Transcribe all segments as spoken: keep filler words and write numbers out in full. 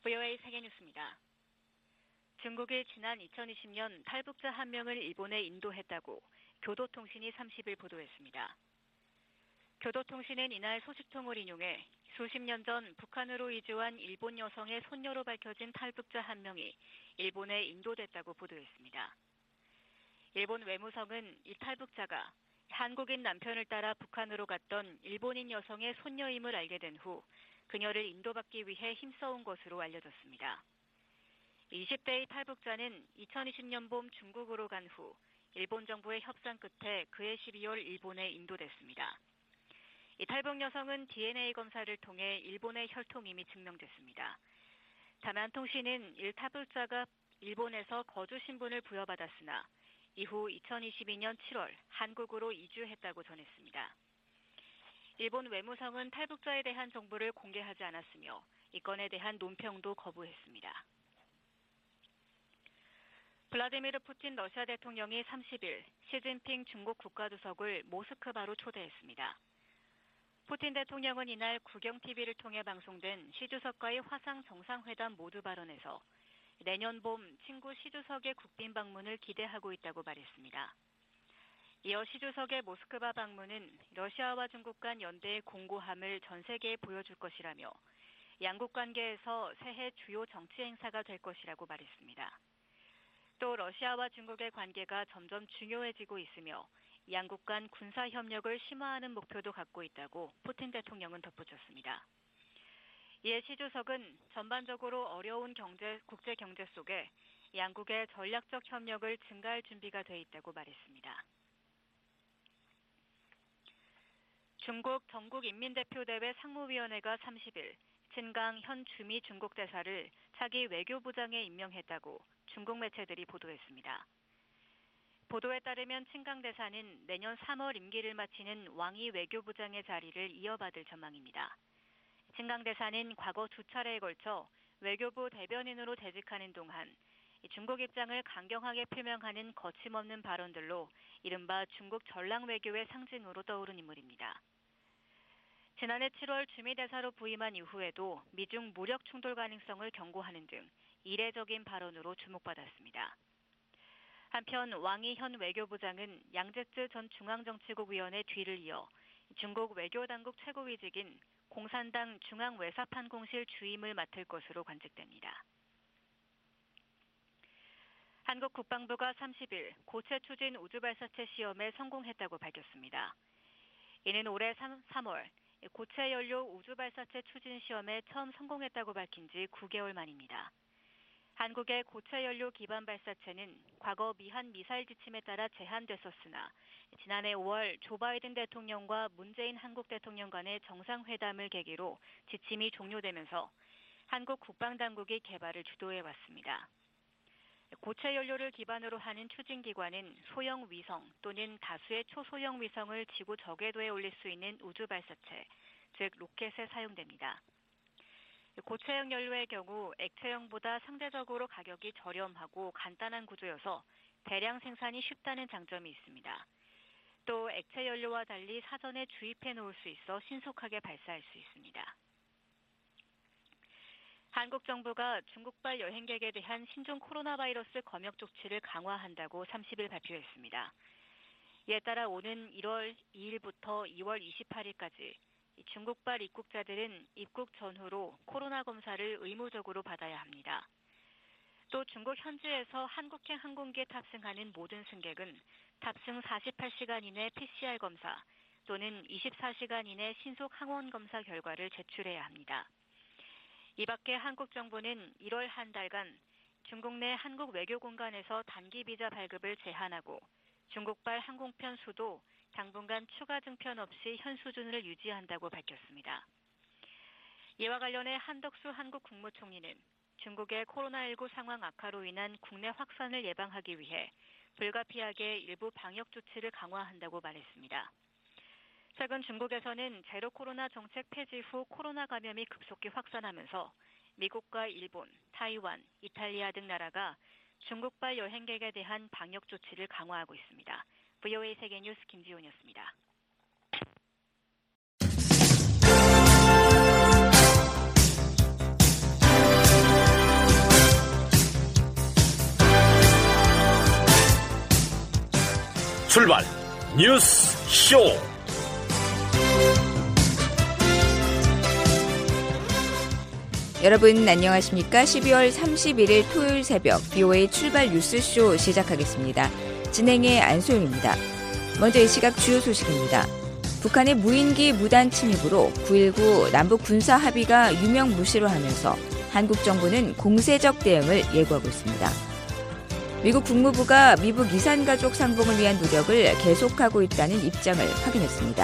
브이오에이 세계뉴스입니다. 중국이 지난 이천이십 년 탈북자 한 명을 일본에 인도했다고 교도통신이 삼십 일 보도했습니다. 교도통신은 이날 소식통을 인용해 수십 년 전 북한으로 이주한 일본 여성의 손녀로 밝혀진 탈북자 한 명이 일본에 인도됐다고 보도했습니다. 일본 외무성은 이 탈북자가 한국인 남편을 따라 북한으로 갔던 일본인 여성의 손녀임을 알게 된 후 그녀를 인도받기 위해 힘써온 것으로 알려졌습니다. 이십 대의 탈북자는 이천이십 년 봄 중국으로 간 후 일본 정부의 협상 끝에 그해 십이월 일본에 인도됐습니다. 이 탈북 여성은 디엔에이 검사를 통해 일본의 혈통임이 증명됐습니다. 다만 통신은 일 탈북자가 일본에서 거주 신분을 부여받았으나 이후 이천이십이 년 칠월 한국으로 이주했다고 전했습니다. 일본 외무성은 탈북자에 대한 정보를 공개하지 않았으며 이 건에 대한 논평도 거부했습니다. 블라디미르 푸틴 러시아 대통령이 삼십 일 시진핑 중국 국가주석을 모스크바로 초대했습니다. 푸틴 대통령은 이날 국영티비를 통해 방송된 시 주석과의 화상 정상회담 모두 발언에서 내년 봄 친구 시 주석의 국빈 방문을 기대하고 있다고 말했습니다. 이어 시 주석의 모스크바 방문은 러시아와 중국 간 연대의 공고함을 전 세계에 보여줄 것이라며 양국 관계에서 새해 주요 정치 행사가 될 것이라고 말했습니다. 또 러시아와 중국의 관계가 점점 중요해지고 있으며 양국 간 군사 협력을 심화하는 목표도 갖고 있다고 푸틴 대통령은 덧붙였습니다. 이에 시 주석은 전반적으로 어려운 경제, 국제 경제 속에 양국의 전략적 협력을 증가할 준비가 돼 있다고 말했습니다. 중국 전국인민대표대회 상무위원회가 삼십 일 친강 현 주미 중국 대사를 차기 외교부장에 임명했다고 중국 매체들이 보도했습니다. 보도에 따르면 친강 대사는 내년 삼월 임기를 마치는 왕이 외교부장의 자리를 이어받을 전망입니다. 친강 대사는 과거 두 차례에 걸쳐 외교부 대변인으로 재직하는 동안 중국 입장을 강경하게 표명하는 거침없는 발언들로 이른바 중국 전랑 외교의 상징으로 떠오른 인물입니다. 지난해 칠월 주미 대사로 부임한 이후에도 미중 무력 충돌 가능성을 경고하는 등 이례적인 발언으로 주목받았습니다. 한편 왕이 현 외교부장은 양제쯔 전 중앙정치국 위원의 뒤를 이어 중국 외교당국 최고위직인 공산당 중앙외사판공실 주임을 맡을 것으로 관측됩니다. 한국 국방부가 삼십 일 고체 추진 우주발사체 시험에 성공했다고 밝혔습니다. 이는 올해 삼월 고체 연료 우주발사체 추진 시험에 처음 성공했다고 밝힌 지 구 개월 만입니다. 한국의 고체 연료 기반 발사체는 과거 미한 미사일 지침에 따라 제한됐었으나 지난해 오월 조 바이든 대통령과 문재인 한국 대통령 간의 정상회담을 계기로 지침이 종료되면서 한국 국방당국이 개발을 주도해왔습니다. 고체 연료를 기반으로 하는 추진기관은 소형 위성 또는 다수의 초소형 위성을 지구 저궤도에 올릴 수 있는 우주 발사체, 즉 로켓에 사용됩니다. 고체형 연료의 경우 액체형보다 상대적으로 가격이 저렴하고 간단한 구조여서 대량 생산이 쉽다는 장점이 있습니다. 또 액체 연료와 달리 사전에 주입해 놓을 수 있어 신속하게 발사할 수 있습니다. 한국 정부가 중국발 여행객에 대한 신종 코로나 바이러스 검역 조치를 강화한다고 삼십 일 발표했습니다. 이에 따라 오는 일월 이일부터 이월 이십팔일까지 중국발 입국자들은 입국 전후로 코로나 검사를 의무적으로 받아야 합니다. 또 중국 현지에서 한국행 항공기에 탑승하는 모든 승객은 탑승 사십팔 시간 이내 피씨알 검사 또는 이십사 시간 이내 신속 항원 검사 결과를 제출해야 합니다. 이 밖에 한국 정부는 일월 한 달간 중국 내 한국 외교 공간에서 단기 비자 발급을 제한하고 중국발 항공편 수도 당분간 추가 증편 없이 현 수준을 유지한다고 밝혔습니다. 이와 관련해 한덕수 한국 국무총리는 중국의 코로나십구 상황 악화로 인한 국내 확산을 예방하기 위해 불가피하게 일부 방역 조치를 강화한다고 말했습니다. 최근 중국에서는 제로 코로나 정책 폐지 후 코로나 감염이 급속히 확산하면서 미국과 일본, 타이완, 이탈리아 등 나라가 중국발 여행객에 대한 방역 조치를 강화하고 있습니다. 브이오에이 세계뉴스 김지훈이었습니다. 출발 뉴스 쇼. 여러분 안녕하십니까? 십이월 삼십일일 토요일 새벽 비오에이 출발 뉴스쇼 시작하겠습니다. 진행의 안소영입니다. 먼저 이 시각 주요 소식입니다. 북한의 무인기 무단 침입으로 구일구 남북 군사 합의가 유명무실로 하면서 한국 정부는 공세적 대응을 예고하고 있습니다. 미국 국무부가 미북 이산가족 상봉을 위한 노력을 계속하고 있다는 입장을 확인했습니다.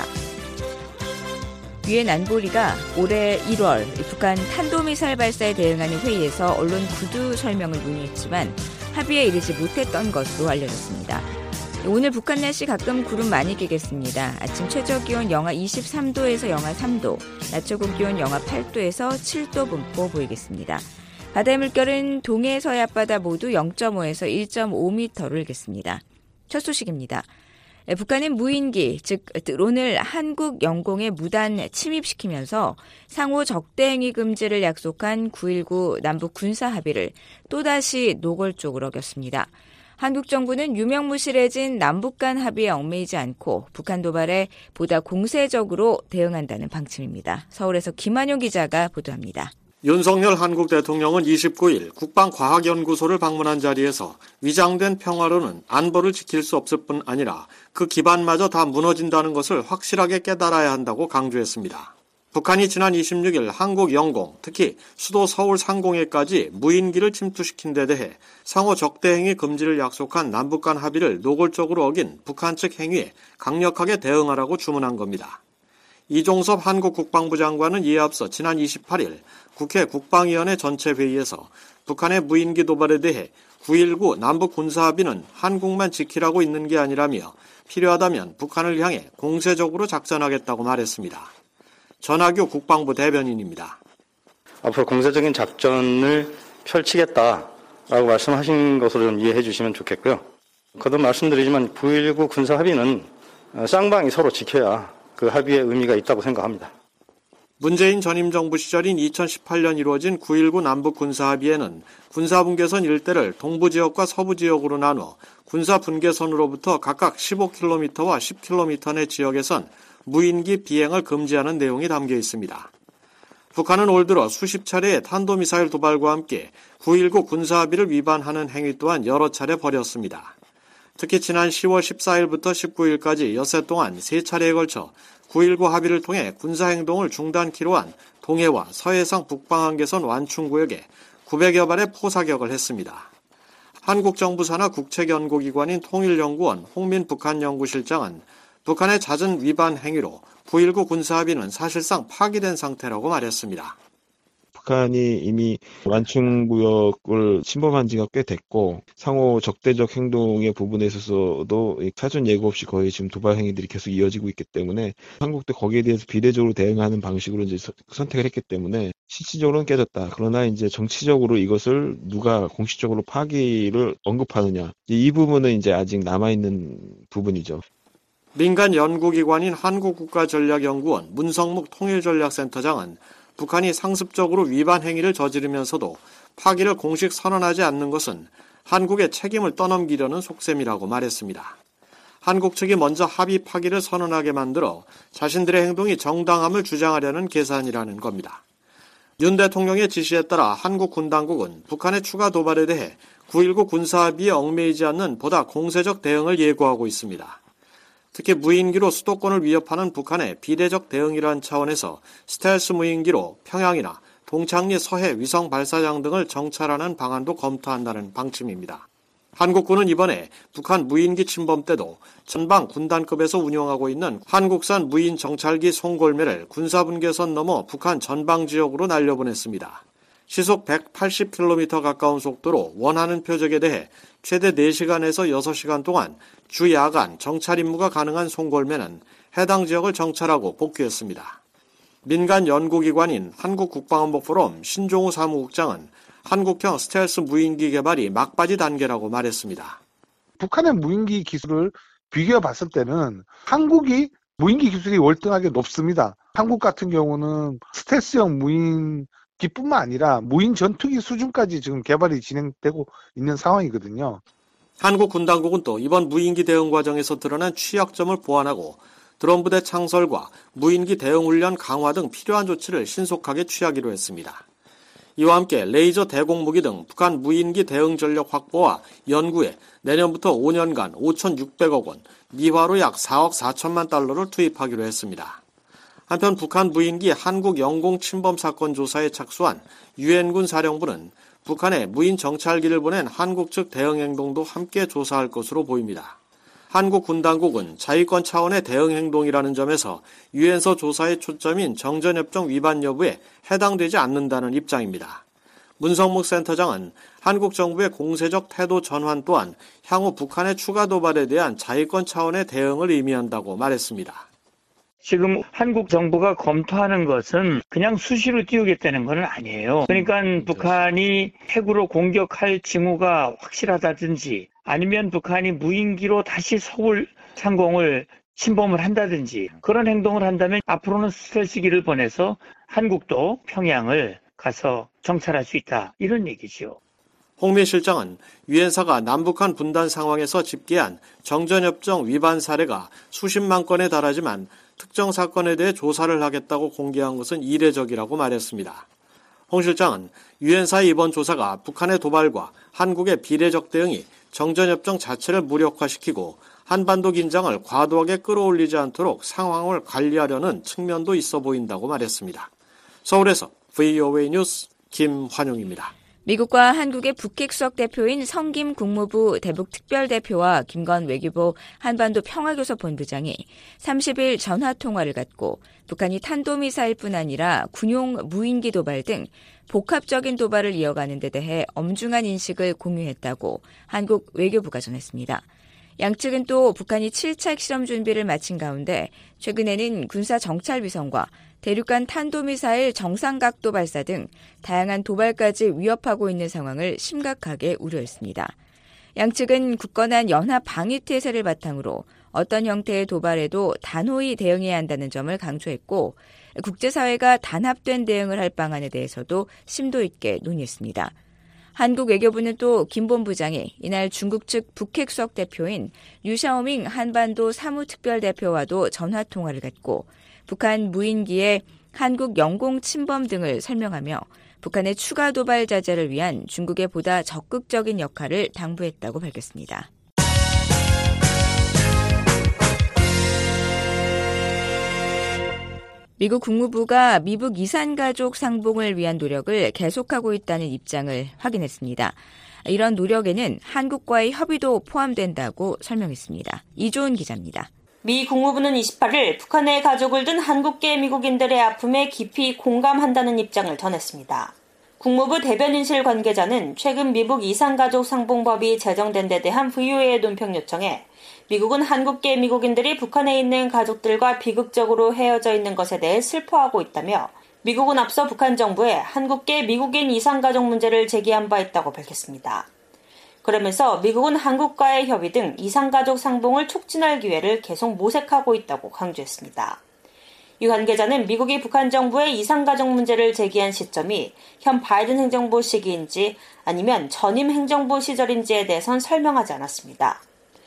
유엔 안보리가 올해 일월 북한 탄도미사일 발사에 대응하는 회의에서 언론 구두 설명을 논의했지만 합의에 이르지 못했던 것으로 알려졌습니다. 오늘 북한 날씨 가끔 구름 많이 끼겠습니다. 아침 최저기온 영하 이십삼도에서 영하 삼도, 낮 최고 기온 영하 팔도에서 칠도 분포 보이겠습니다. 바다의 물결은 동해 서해 앞바다 모두 영점오에서 일점오 미터를 일겠습니다. 첫 소식입니다. 북한은 무인기, 즉 드론을 한국 영공에 무단 침입시키면서 상호 적대행위 금지를 약속한 구일구 남북 군사 합의를 또다시 노골적으로 어겼습니다. 한국 정부는 유명무실해진 남북 간 합의에 얽매이지 않고 북한 도발에 보다 공세적으로 대응한다는 방침입니다. 서울에서 김한용 기자가 보도합니다. 윤석열 한국 대통령은 이십구일 국방과학연구소를 방문한 자리에서 위장된 평화로는 안보를 지킬 수 없을 뿐 아니라 그 기반마저 다 무너진다는 것을 확실하게 깨달아야 한다고 강조했습니다. 북한이 지난 이십육일 한국 영공, 특히 수도 서울 상공에까지 무인기를 침투시킨 데 대해 상호 적대행위 금지를 약속한 남북 간 합의를 노골적으로 어긴 북한 측 행위에 강력하게 대응하라고 주문한 겁니다. 이종섭 한국 국방부 장관은 이에 앞서 지난 이십팔일 국회 국방위원회 전체 회의에서 북한의 무인기 도발에 대해 구일구 남북 군사합의는 한국만 지키라고 있는 게 아니라며 필요하다면 북한을 향해 공세적으로 작전하겠다고 말했습니다. 전하교 국방부 대변인입니다. 앞으로 공세적인 작전을 펼치겠다라고 말씀하신 것으로 좀 이해해 주시면 좋겠고요. 거듭 말씀드리지만 구일구 군사합의는 쌍방이 서로 지켜야 그 합의의 의미가 있다고 생각합니다. 문재인 전임 정부 시절인 이천십팔년 이루어진 구일구 남북 군사합의에는 군사분계선 일대를 동부지역과 서부지역으로 나눠 군사분계선으로부터 각각 십오 킬로미터와 십 킬로미터 내 지역에선 무인기 비행을 금지하는 내용이 담겨 있습니다. 북한은 올 들어 수십 차례의 탄도미사일 도발과 함께 구일구 군사합의를 위반하는 행위 또한 여러 차례 벌였습니다. 특히 지난 시월 십사일부터 십구일까지 엿새 동안 세 차례에 걸쳐 구일구 합의를 통해 군사행동을 중단키로 한 동해와 서해상 북방한계선 완충구역에 구백여 발의 포사격을 했습니다. 한국 정부 산하 국책연구기관인 통일연구원 홍민 북한연구실장은 북한의 잦은 위반 행위로 구일구 군사합의는 사실상 파기된 상태라고 말했습니다. 북한이 이미 완충구역을 침범한 지가 꽤 됐고 상호 적대적 행동의 부분에 있어서도 사전 예고 없이 거의 지금 도발 행위들이 계속 이어지고 있기 때문에 한국도 거기에 대해서 비례적으로 대응하는 방식으로 이제 선택을 했기 때문에 실질적으로는 깨졌다. 그러나 이제 정치적으로 이것을 누가 공식적으로 파기를 언급하느냐 이 부분은 이제 아직 남아있는 부분이죠. 민간 연구기관인 한국국가전략연구원 문성묵 통일전략센터장은 북한이 상습적으로 위반 행위를 저지르면서도 파기를 공식 선언하지 않는 것은 한국의 책임을 떠넘기려는 속셈이라고 말했습니다. 한국 측이 먼저 합의 파기를 선언하게 만들어 자신들의 행동이 정당함을 주장하려는 계산이라는 겁니다. 윤 대통령의 지시에 따라 한국 군 당국은 북한의 추가 도발에 대해 구일구 군사합의에 얽매이지 않는 보다 공세적 대응을 예고하고 있습니다. 특히 무인기로 수도권을 위협하는 북한의 비대적 대응이라는 차원에서 스텔스 무인기로 평양이나 동창리 서해 위성 발사장 등을 정찰하는 방안도 검토한다는 방침입니다. 한국군은 이번에 북한 무인기 침범 때도 전방 군단급에서 운영하고 있는 한국산 무인 정찰기 송골매를 군사분계선 넘어 북한 전방 지역으로 날려보냈습니다. 시속 백팔십 킬로미터 가까운 속도로 원하는 표적에 대해 최대 네 시간에서 여섯 시간 동안 주 야간 정찰 임무가 가능한 송골매는 해당 지역을 정찰하고 복귀했습니다. 민간 연구기관인 한국국방안보포럼 신종우 사무국장은 한국형 스텔스 무인기 개발이 막바지 단계라고 말했습니다. 북한의 무인기 기술을 비교해 봤을 때는 한국이 무인기 기술이 월등하게 높습니다. 한국 같은 경우는 스텔스형 무인기뿐만 아니라 무인 전투기 수준까지 지금 개발이 진행되고 있는 상황이거든요. 한국 군당국은 또 이번 무인기 대응 과정에서 드러난 취약점을 보완하고 드론 부대 창설과 무인기 대응 훈련 강화 등 필요한 조치를 신속하게 취하기로 했습니다. 이와 함께 레이저 대공무기 등 북한 무인기 대응 전력 확보와 연구에 내년부터 오 년간 오천육백억 원, 미화로 약 사억 사천만 달러를 투입하기로 했습니다. 한편 북한 무인기 한국 영공 침범 사건 조사에 착수한 유엔군 사령부는 북한에 무인 정찰기를 보낸 한국 측 대응 행동도 함께 조사할 것으로 보입니다. 한국 군당국은 자위권 차원의 대응 행동이라는 점에서 유엔서 조사의 초점인 정전협정 위반 여부에 해당되지 않는다는 입장입니다. 문성목 센터장은 한국 정부의 공세적 태도 전환 또한 향후 북한의 추가 도발에 대한 자위권 차원의 대응을 의미한다고 말했습니다. 지금 한국 정부가 검토하는 것은 그냥 수시로 띄우겠다는 건 아니에요. 그러니까 북한이 핵으로 공격할 징후가 확실하다든지 아니면 북한이 무인기로 다시 서울 상공을 침범을 한다든지 그런 행동을 한다면 앞으로는 스텔스기를 보내서 한국도 평양을 가서 정찰할 수 있다. 이런 얘기죠. 홍민 실장은 유엔사가 남북한 분단 상황에서 집계한 정전협정 위반 사례가 수십만 건에 달하지만 특정 사건에 대해 조사를 하겠다고 공개한 것은 이례적이라고 말했습니다. 홍 실장은 유엔사의 이번 조사가 북한의 도발과 한국의 비례적 대응이 정전협정 자체를 무력화시키고 한반도 긴장을 과도하게 끌어올리지 않도록 상황을 관리하려는 측면도 있어 보인다고 말했습니다. 서울에서 브이오에이 뉴스 김환용입니다. 미국과 한국의 북핵수석 대표인 성김 국무부 대북특별대표와 김건 외교부 한반도 평화교섭 본부장이 삼십 일 전화통화를 갖고 북한이 탄도미사일뿐 아니라 군용 무인기 도발 등 복합적인 도발을 이어가는 데 대해 엄중한 인식을 공유했다고 한국 외교부가 전했습니다. 양측은 또 북한이 칠 차 핵실험 준비를 마친 가운데 최근에는 군사 정찰 위성과 대륙간 탄도미사일 정상각도 발사 등 다양한 도발까지 위협하고 있는 상황을 심각하게 우려했습니다. 양측은 굳건한 연합 방위태세를 바탕으로 어떤 형태의 도발에도 단호히 대응해야 한다는 점을 강조했고 국제사회가 단합된 대응을 할 방안에 대해서도 심도 있게 논의했습니다. 한국 외교부는 또 김 본부장이 이날 중국 측 북핵수석 대표인 류샤오밍 한반도 사무특별대표와도 전화통화를 갖고 북한 무인기의 한국 영공 침범 등을 설명하며 북한의 추가 도발 자제를 위한 중국의 보다 적극적인 역할을 당부했다고 밝혔습니다. 미국 국무부가 미북 이산가족 상봉을 위한 노력을 계속하고 있다는 입장을 확인했습니다. 이런 노력에는 한국과의 협의도 포함된다고 설명했습니다. 이조은 기자입니다. 미 국무부는 이십팔 일 북한의 가족을 둔 한국계 미국인들의 아픔에 깊이 공감한다는 입장을 전했습니다. 국무부 대변인실 관계자는 최근 미북 이산가족 상봉법이 제정된 데 대한 브이오에이의 논평 요청에 미국은 한국계 미국인들이 북한에 있는 가족들과 비극적으로 헤어져 있는 것에 대해 슬퍼하고 있다며 미국은 앞서 북한 정부에 한국계 미국인 이산가족 문제를 제기한 바 있다고 밝혔습니다. 그러면서 미국은 한국과의 협의 등 이산가족 상봉을 촉진할 기회를 계속 모색하고 있다고 강조했습니다. 이 관계자는 미국이 북한 정부에 이산가족 문제를 제기한 시점이 현 바이든 행정부 시기인지 아니면 전임 행정부 시절인지에 대해선 설명하지 않았습니다.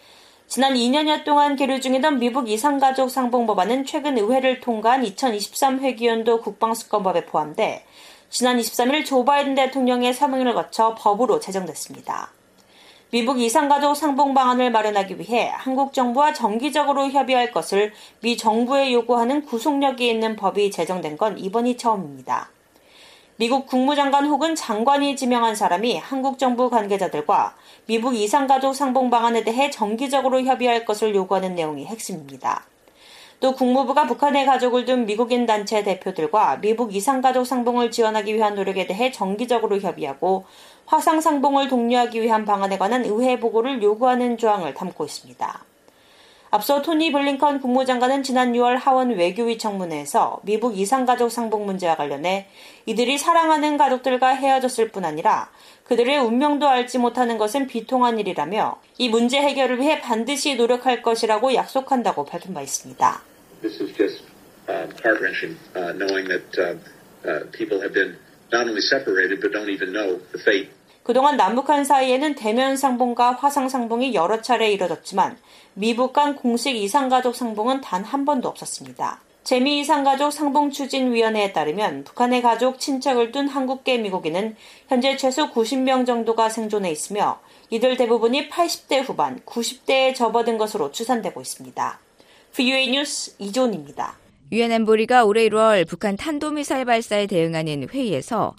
지난 이 년여 동안 계류 중이던 미북 이산가족 상봉법안은 최근 의회를 통과한 이천이십삼 회기연도 국방수권법에 포함돼 지난 이십삼 일 조 바이든 대통령의 서명을 거쳐 법으로 제정됐습니다. 미북 이산가족 상봉 방안을 마련하기 위해 한국 정부와 정기적으로 협의할 것을 미 정부에 요구하는 구속력이 있는 법이 제정된 건 이번이 처음입니다. 미국 국무장관 혹은 장관이 지명한 사람이 한국 정부 관계자들과 미북 이산가족 상봉 방안에 대해 정기적으로 협의할 것을 요구하는 내용이 핵심입니다. 또 국무부가 북한의 가족을 둔 미국인 단체 대표들과 미북 이산가족 상봉을 지원하기 위한 노력에 대해 정기적으로 협의하고 화상 상봉을 독려하기 위한 방안에 관한 의회 보고를 요구하는 조항을 담고 있습니다. 앞서 토니 블링컨 국무장관은 지난 유월 하원 외교위 청문회에서 미북 이산가족 상봉 문제와 관련해 이들이 사랑하는 가족들과 헤어졌을 뿐 아니라 그들의 운명도 알지 못하는 것은 비통한 일이라며 이 문제 해결을 위해 반드시 노력할 것이라고 약속한다고 밝힌 바 있습니다. This is just uh, heart-wrenching, uh, knowing that uh, uh, people have been not only separated but don't even know the fate. 그동안 남북한 사이에는 대면 상봉과 화상 상봉이 여러 차례 이뤄졌지만 미북 간 공식 이상가족 상봉은 단 한 번도 없었습니다. 재미이상가족 상봉추진위원회에 따르면 북한의 가족, 친척을 둔 한국계 미국인은 현재 최소 구십 명 정도가 생존해 있으며 이들 대부분이 팔십 대 후반, 구십 대에 접어든 것으로 추산되고 있습니다. 브이오에이 뉴스 이존입니다. 유엔 안보리가 올해 일월 북한 탄도미사일 발사에 대응하는 회의에서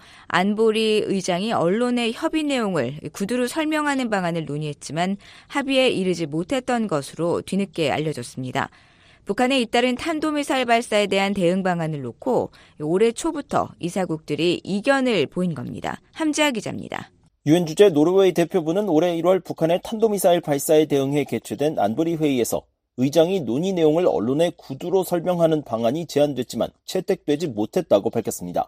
안보리 의장이 언론의 협의 내용을 구두로 설명하는 방안을 논의했지만 합의에 이르지 못했던 것으로 뒤늦게 알려졌습니다. 북한의 잇따른 탄도미사일 발사에 대한 대응 방안을 놓고 올해 초부터 이사국들이 이견을 보인 겁니다. 함지아 기자입니다. 유엔 주재 노르웨이 대표부는 올해 일월 북한의 탄도미사일 발사에 대응해 개최된 안보리 회의에서 의장이 논의 내용을 언론에 구두로 설명하는 방안이 제안됐지만 채택되지 못했다고 밝혔습니다.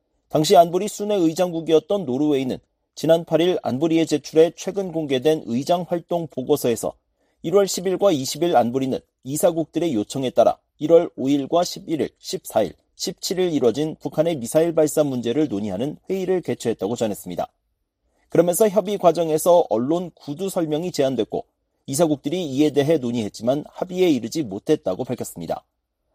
당시 안보리 순회 의장국이었던 노르웨이는 지난 팔 일 안보리에 제출해 최근 공개된 의장 활동 보고서에서 일월 십일과 이십일 안보리는 이사국들의 요청에 따라 일월 오일과 십일일, 십사일, 십칠일 이뤄진 북한의 미사일 발사 문제를 논의하는 회의를 개최했다고 전했습니다. 그러면서 협의 과정에서 언론 구두 설명이 제안됐고 이사국들이 이에 대해 논의했지만 합의에 이르지 못했다고 밝혔습니다.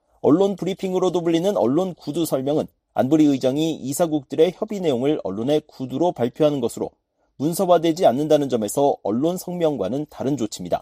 언론 브리핑으로도 불리는 언론 구두 설명은 안보리 의장이 이사국들의 협의 내용을 언론에 구두로 발표하는 것으로 문서화되지 않는다는 점에서 언론 성명과는 다른 조치입니다.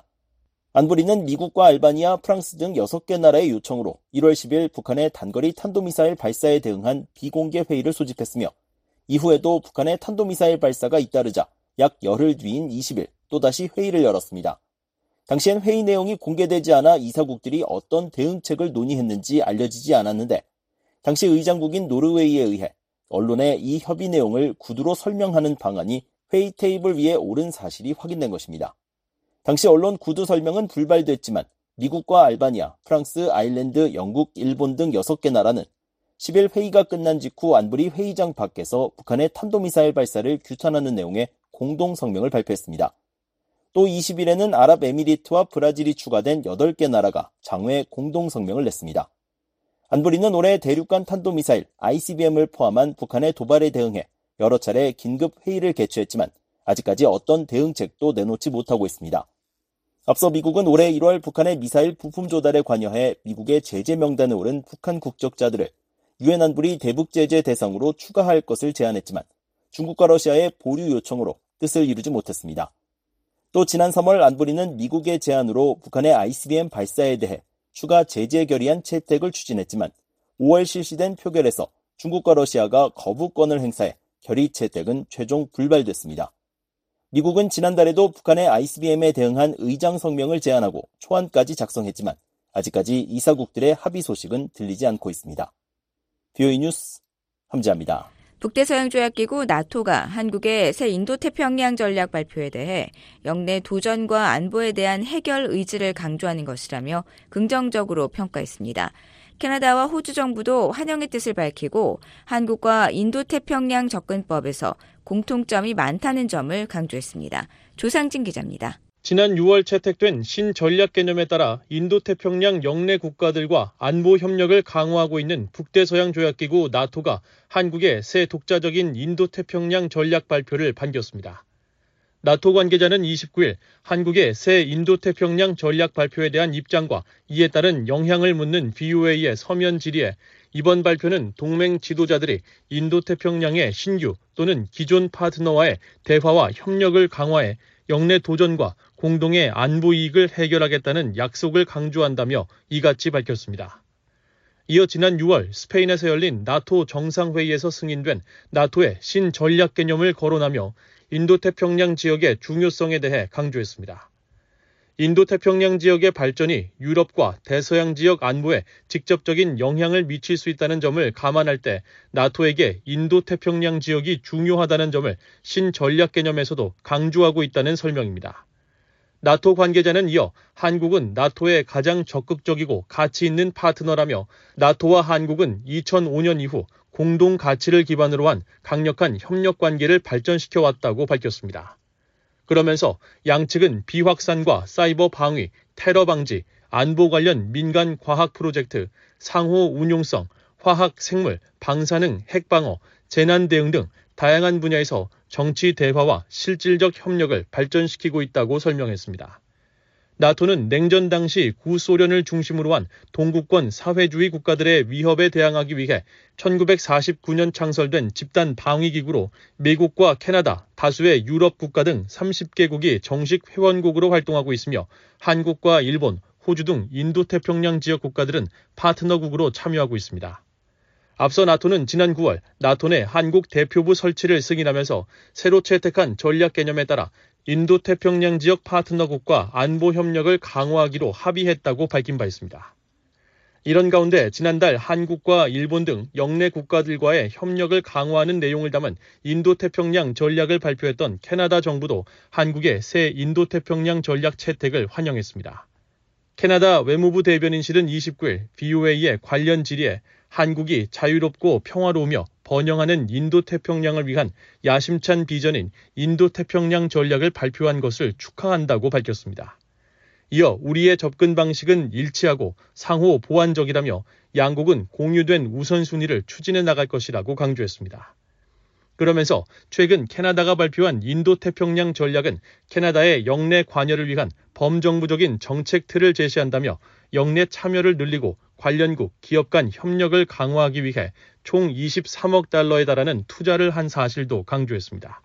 안보리는 미국과 알바니아, 프랑스 등 여섯 개 나라의 요청으로 일월 십일 북한의 단거리 탄도미사일 발사에 대응한 비공개 회의를 소집했으며 이후에도 북한의 탄도미사일 발사가 잇따르자 약 열흘 뒤인 이십일 또다시 회의를 열었습니다. 당시엔 회의 내용이 공개되지 않아 이사국들이 어떤 대응책을 논의했는지 알려지지 않았는데 당시 의장국인 노르웨이에 의해 언론에 이 협의 내용을 구두로 설명하는 방안이 회의 테이블 위에 오른 사실이 확인된 것입니다. 당시 언론 구두 설명은 불발됐지만 미국과 알바니아, 프랑스, 아일랜드, 영국, 일본 등 여섯 개 나라는 십일 회의가 끝난 직후 안보리 회의장 밖에서 북한의 탄도미사일 발사를 규탄하는 내용의 공동 성명을 발표했습니다. 또 이십일에는 아랍에미리트와 브라질이 추가된 여덟 개 나라가 장외 공동 성명을 냈습니다. 안보리는 올해 대륙간 탄도미사일 아이씨비엠을 포함한 북한의 도발에 대응해 여러 차례 긴급 회의를 개최했지만 아직까지 어떤 대응책도 내놓지 못하고 있습니다. 앞서 미국은 올해 일월 북한의 미사일 부품 조달에 관여해 미국의 제재 명단에 오른 북한 국적자들을 유엔 안보리 대북 제재 대상으로 추가할 것을 제안했지만 중국과 러시아의 보류 요청으로 뜻을 이루지 못했습니다. 또 지난 삼월 안보리는 미국의 제안으로 북한의 아이씨비엠 발사에 대해 추가 제재 결의안 채택을 추진했지만 오월 실시된 표결에서 중국과 러시아가 거부권을 행사해 결의 채택은 최종 불발됐습니다. 미국은 지난달에도 북한의 아이씨비엠에 대응한 의장 성명을 제안하고 초안까지 작성했지만 아직까지 이사국들의 합의 소식은 들리지 않고 있습니다. 브이오에이 뉴스 함지아입니다. 북대서양조약기구 나토가 한국의 새 인도태평양 전략 발표에 대해 영내 도전과 안보에 대한 해결 의지를 강조하는 것이라며 긍정적으로 평가했습니다. 캐나다와 호주 정부도 환영의 뜻을 밝히고 한국과 인도태평양 접근법에서 공통점이 많다는 점을 강조했습니다. 조상진 기자입니다. 지난 유월 채택된 신전략 개념에 따라 인도태평양 영내 국가들과 안보 협력을 강화하고 있는 북대서양조약기구 나토가 한국의 새 독자적인 인도태평양 전략 발표를 반겼습니다. 나토 관계자는 이십구일 한국의 새 인도태평양 전략 발표에 대한 입장과 이에 따른 영향을 묻는 브이오에이의 서면 질의에 이번 발표는 동맹 지도자들이 인도태평양의 신규 또는 기존 파트너와의 대화와 협력을 강화해 영내 도전과 공동의 안보 이익을 해결하겠다는 약속을 강조한다며 이같이 밝혔습니다. 이어 지난 유월 스페인에서 열린 나토 정상회의에서 승인된 나토의 신전략 개념을 거론하며 인도태평양 지역의 중요성에 대해 강조했습니다. 인도태평양 지역의 발전이 유럽과 대서양 지역 안보에 직접적인 영향을 미칠 수 있다는 점을 감안할 때 나토에게 인도태평양 지역이 중요하다는 점을 신전략 개념에서도 강조하고 있다는 설명입니다. 나토 관계자는 이어 한국은 나토의 가장 적극적이고 가치 있는 파트너라며 나토와 한국은 이천오년 이후 공동 가치를 기반으로 한 강력한 협력 관계를 발전시켜 왔다고 밝혔습니다. 그러면서 양측은 비확산과 사이버 방위, 테러 방지, 안보 관련 민간 과학 프로젝트, 상호 운용성, 화학, 생물, 방사능, 핵방어, 재난 대응 등 다양한 분야에서 정치 대화와 실질적 협력을 발전시키고 있다고 설명했습니다. 나토는 냉전 당시 구소련을 중심으로 한 동구권 사회주의 국가들의 위협에 대항하기 위해 천구백사십구 년 창설된 집단 방위기구로 미국과 캐나다, 다수의 유럽 국가 등 서른 개국이 정식 회원국으로 활동하고 있으며 한국과 일본, 호주 등 인도태평양 지역 국가들은 파트너국으로 참여하고 있습니다. 앞서 나토는 지난 구월 나토 내 한국 대표부 설치를 승인하면서 새로 채택한 전략 개념에 따라 인도태평양 지역 파트너국과 안보 협력을 강화하기로 합의했다고 밝힌 바 있습니다. 이런 가운데 지난달 한국과 일본 등 영내 국가들과의 협력을 강화하는 내용을 담은 인도태평양 전략을 발표했던 캐나다 정부도 한국의 새 인도태평양 전략 채택을 환영했습니다. 캐나다 외무부 대변인실은 이십구 일 브이오에이의 관련 질의에 한국이 자유롭고 평화로우며 번영하는 인도태평양을 위한 야심찬 비전인 인도태평양 전략을 발표한 것을 축하한다고 밝혔습니다. 이어 우리의 접근 방식은 일치하고 상호 보완적이라며 양국은 공유된 우선순위를 추진해 나갈 것이라고 강조했습니다. 그러면서 최근 캐나다가 발표한 인도태평양 전략은 캐나다의 영내 관여를 위한 범정부적인 정책 틀을 제시한다며 영내 참여를 늘리고 관련국, 기업 간 협력을 강화하기 위해 총 이십삼억 달러에 달하는 투자를 한 사실도 강조했습니다.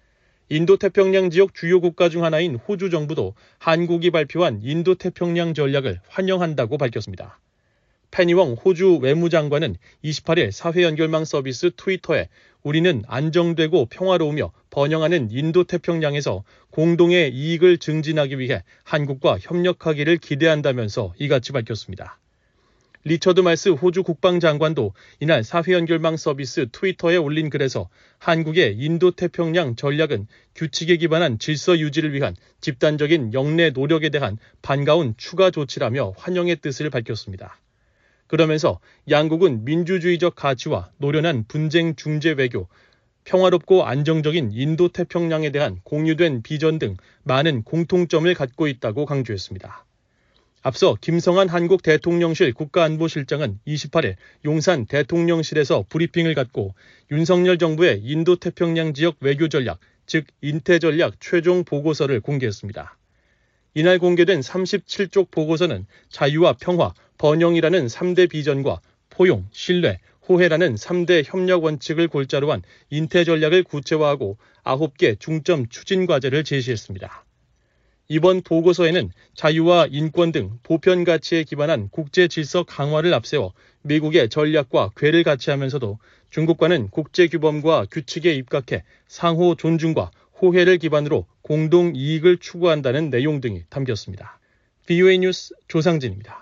인도태평양 지역 주요 국가 중 하나인 호주 정부도 한국이 발표한 인도태평양 전략을 환영한다고 밝혔습니다. 페니웡 호주 외무장관은 이십팔 일 사회연결망 서비스 트위터에 우리는 안정되고 평화로우며 번영하는 인도태평양에서 공동의 이익을 증진하기 위해 한국과 협력하기를 기대한다면서 이같이 밝혔습니다. 리처드 말스 호주 국방장관도 이날 사회연결망 서비스 트위터에 올린 글에서 한국의 인도태평양 전략은 규칙에 기반한 질서 유지를 위한 집단적인 영내 노력에 대한 반가운 추가 조치라며 환영의 뜻을 밝혔습니다. 그러면서 양국은 민주주의적 가치와 노련한 분쟁 중재 외교, 평화롭고 안정적인 인도태평양에 대한 공유된 비전 등 많은 공통점을 갖고 있다고 강조했습니다. 앞서 김성한 한국 대통령실 국가안보실장은 이십팔 일 용산 대통령실에서 브리핑을 갖고 윤석열 정부의 인도태평양 지역 외교 전략, 즉 인태 전략 최종 보고서를 공개했습니다. 이날 공개된 삼십칠 쪽 보고서는 자유와 평화, 번영이라는 삼 대 비전과 포용, 신뢰, 호혜라는 삼 대 협력 원칙을 골자로 한 인태 전략을 구체화하고 아홉 개 중점 추진 과제를 제시했습니다. 이번 보고서에는 자유와 인권 등 보편 가치에 기반한 국제 질서 강화를 앞세워 미국의 전략과 궤를 같이 하면서도 중국과는 국제 규범과 규칙에 입각해 상호 존중과 호혜를 기반으로 공동 이익을 추구한다는 내용 등이 담겼습니다. 브이오에이 뉴스 조상진입니다.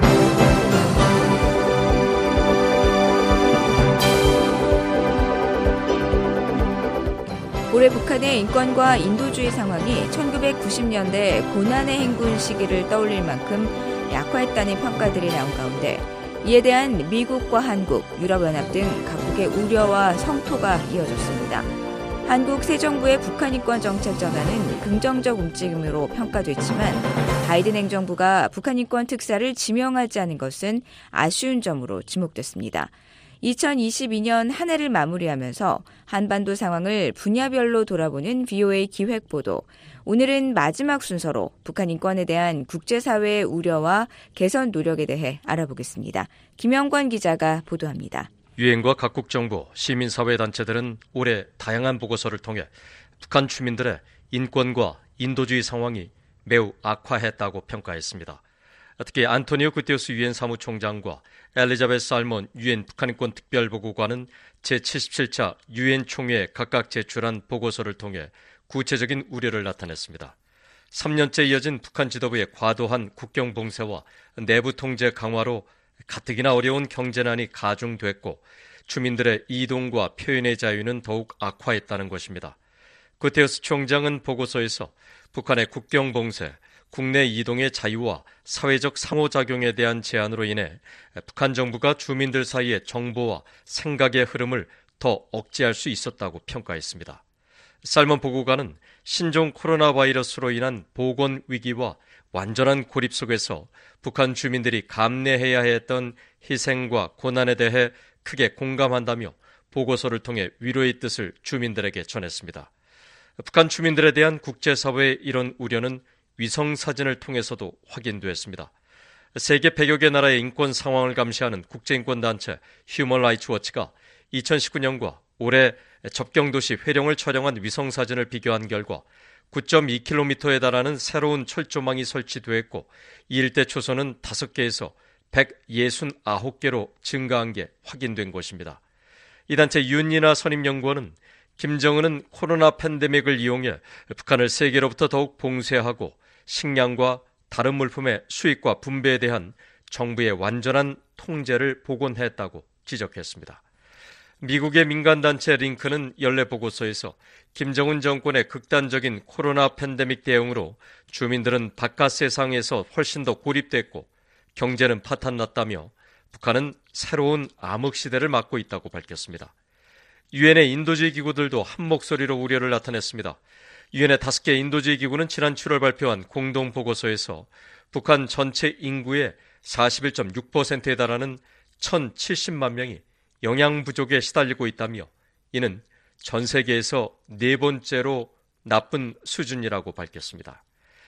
올해 북한의 인권과 인도주의 상황이 천구백구십 년대 고난의 행군 시기를 떠올릴 만큼 약화했다는 평가들이 나온 가운데 이에 대한 미국과 한국, 유럽연합 등 각국의 우려와 성토가 이어졌습니다. 한국 새 정부의 북한 인권 정책 전환은 긍정적 움직임으로 평가됐지만 바이든 행정부가 북한 인권 특사를 지명하지 않은 것은 아쉬운 점으로 지목됐습니다. 이천이십이 년 한 해를 마무리하면서 한반도 상황을 분야별로 돌아보는 브이오에이 기획보도. 오늘은 마지막 순서로 북한 인권에 대한 국제사회의 우려와 개선 노력에 대해 알아보겠습니다. 김영권 기자가 보도합니다. 유엔과 각국 정부, 시민사회단체들은 올해 다양한 보고서를 통해 북한 주민들의 인권과 인도주의 상황이 매우 악화했다고 평가했습니다. 특히 안토니오 구테우스 유엔 사무총장과 엘리자베스 살몬 유엔 북한인권 특별보고관은 제칠십칠 차 유엔 총회에 각각 제출한 보고서를 통해 구체적인 우려를 나타냈습니다. 삼 년째 이어진 북한 지도부의 과도한 국경 봉쇄와 내부 통제 강화로 가뜩이나 어려운 경제난이 가중됐고 주민들의 이동과 표현의 자유는 더욱 악화했다는 것입니다. 구테우스 총장은 보고서에서 북한의 국경 봉쇄, 국내 이동의 자유와 사회적 상호작용에 대한 제한으로 인해 북한 정부가 주민들 사이의 정보와 생각의 흐름을 더 억제할 수 있었다고 평가했습니다. 살몬 보고관은 신종 코로나 바이러스로 인한 보건 위기와 완전한 고립 속에서 북한 주민들이 감내해야 했던 희생과 고난에 대해 크게 공감한다며 보고서를 통해 위로의 뜻을 주민들에게 전했습니다. 북한 주민들에 대한 국제사회의 이런 우려는 위성사진을 통해서도 확인됐습니다. 세계 백여 개 나라의 인권 상황을 감시하는 국제인권단체 휴먼 라이츠 워치가 이천십구 년과 올해 접경도시 회령을 촬영한 위성사진을 비교한 결과 구 점 이 킬로미터에 달하는 새로운 철조망이 설치되었고 이 일대 초소는 다섯 개에서 백육십구 개로 증가한 게 확인된 것입니다. 이 단체 윤이나 선임연구원은 김정은은 코로나 팬데믹을 이용해 북한을 세계로부터 더욱 봉쇄하고 식량과 다른 물품의 수입과 분배에 대한 정부의 완전한 통제를 복원했다고 지적했습니다. 미국의 민간단체 링크는 연례 보고서에서 김정은 정권의 극단적인 코로나 팬데믹 대응으로 주민들은 바깥 세상에서 훨씬 더 고립됐고 경제는 파탄났다며 북한은 새로운 암흑시대를 맞고 있다고 밝혔습니다. 유엔의 인도주의 기구들도 한 목소리로 우려를 나타냈습니다. 유엔의 다섯 개 인도주의 기구는 지난 칠월 발표한 공동 보고서에서 북한 전체 인구의 사십일 점 육 퍼센트에 달하는 천칠십만 명이 영양 부족에 시달리고 있다며 이는 전 세계에서 네 번째로 나쁜 수준이라고 밝혔습니다.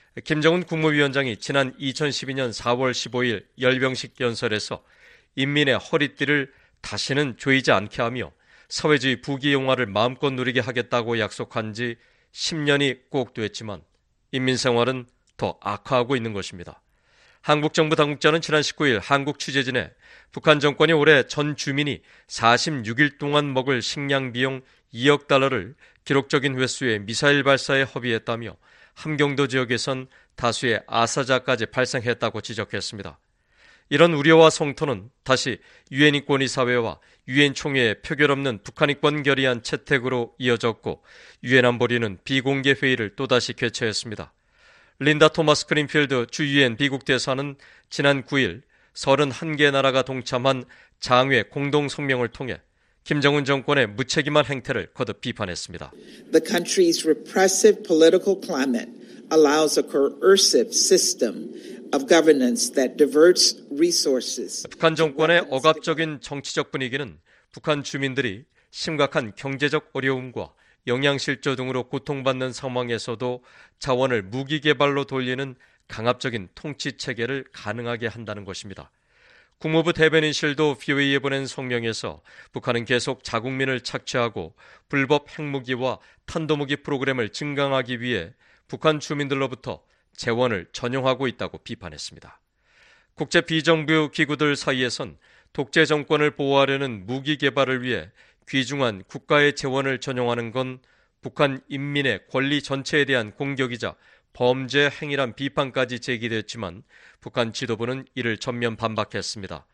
김정은 국무위원장이 지난 이천십이 년 사월 십오일 열병식 연설에서 인민의 허리띠를 다시는 조이지 않게 하며 사회주의 부귀영화를 마음껏 누리게 하겠다고 약속한 지 십 년이 꼭 됐지만 인민 생활은 더 악화하고 있는 것입니다. 한국 정부 당국자는 지난 십구일 한국 취재진에 북한 정권이 올해 전 주민이 사십육 일 동안 먹을 식량 비용 이억 달러를 기록적인 횟수의 미사일 발사에 허비했다며 함경도 지역에선 다수의 아사자까지 발생했다고 지적했습니다. 이런 우려와 성토는 다시 유엔 인권위사회와 유엔 총회의 표결 없는 북한 인권 결의안 채택으로 이어졌고 유엔 안보리는 비공개 회의를 또다시 개최했습니다. 린다 토마스 그린필드 주 유엔 미국 대사는 지난 구일 서른한 개 나라가 동참한 장외 공동 성명을 통해 김정은 정권의 무책임한 행태를 거듭 비판했습니다. The country's repressive political climate allows a coercive system of governance that diverts resources. 북한 정권의 억압적인 정치적 분위기는 북한 주민들이 심각한 경제적 어려움과 영양실조 등으로 고통받는 상황에서도 자원을 무기 개발로 돌리는 강압적인 통치 체계를 가능하게 한다는 것입니다. 국무부 대변인실도 브이오에이에 보낸 성명에서 북한은 계속 자국민을 착취하고 불법 핵무기와 탄도무기 프로그램을 증강하기 위해 북한 주민들로부터 재원을 전용하고 있다고 비판했습니다. 국제 비정부 기구들 사이에선 독재 정권을 보호하려는 무기 개발을 위해 귀중한 국가의 재원을 전용하는 건 북한 인민의 권리 전체에 대한 공격이자 범죄 행위란 비판까지 제기됐지만 북한 지도부는 이를 전면 반박했습니다.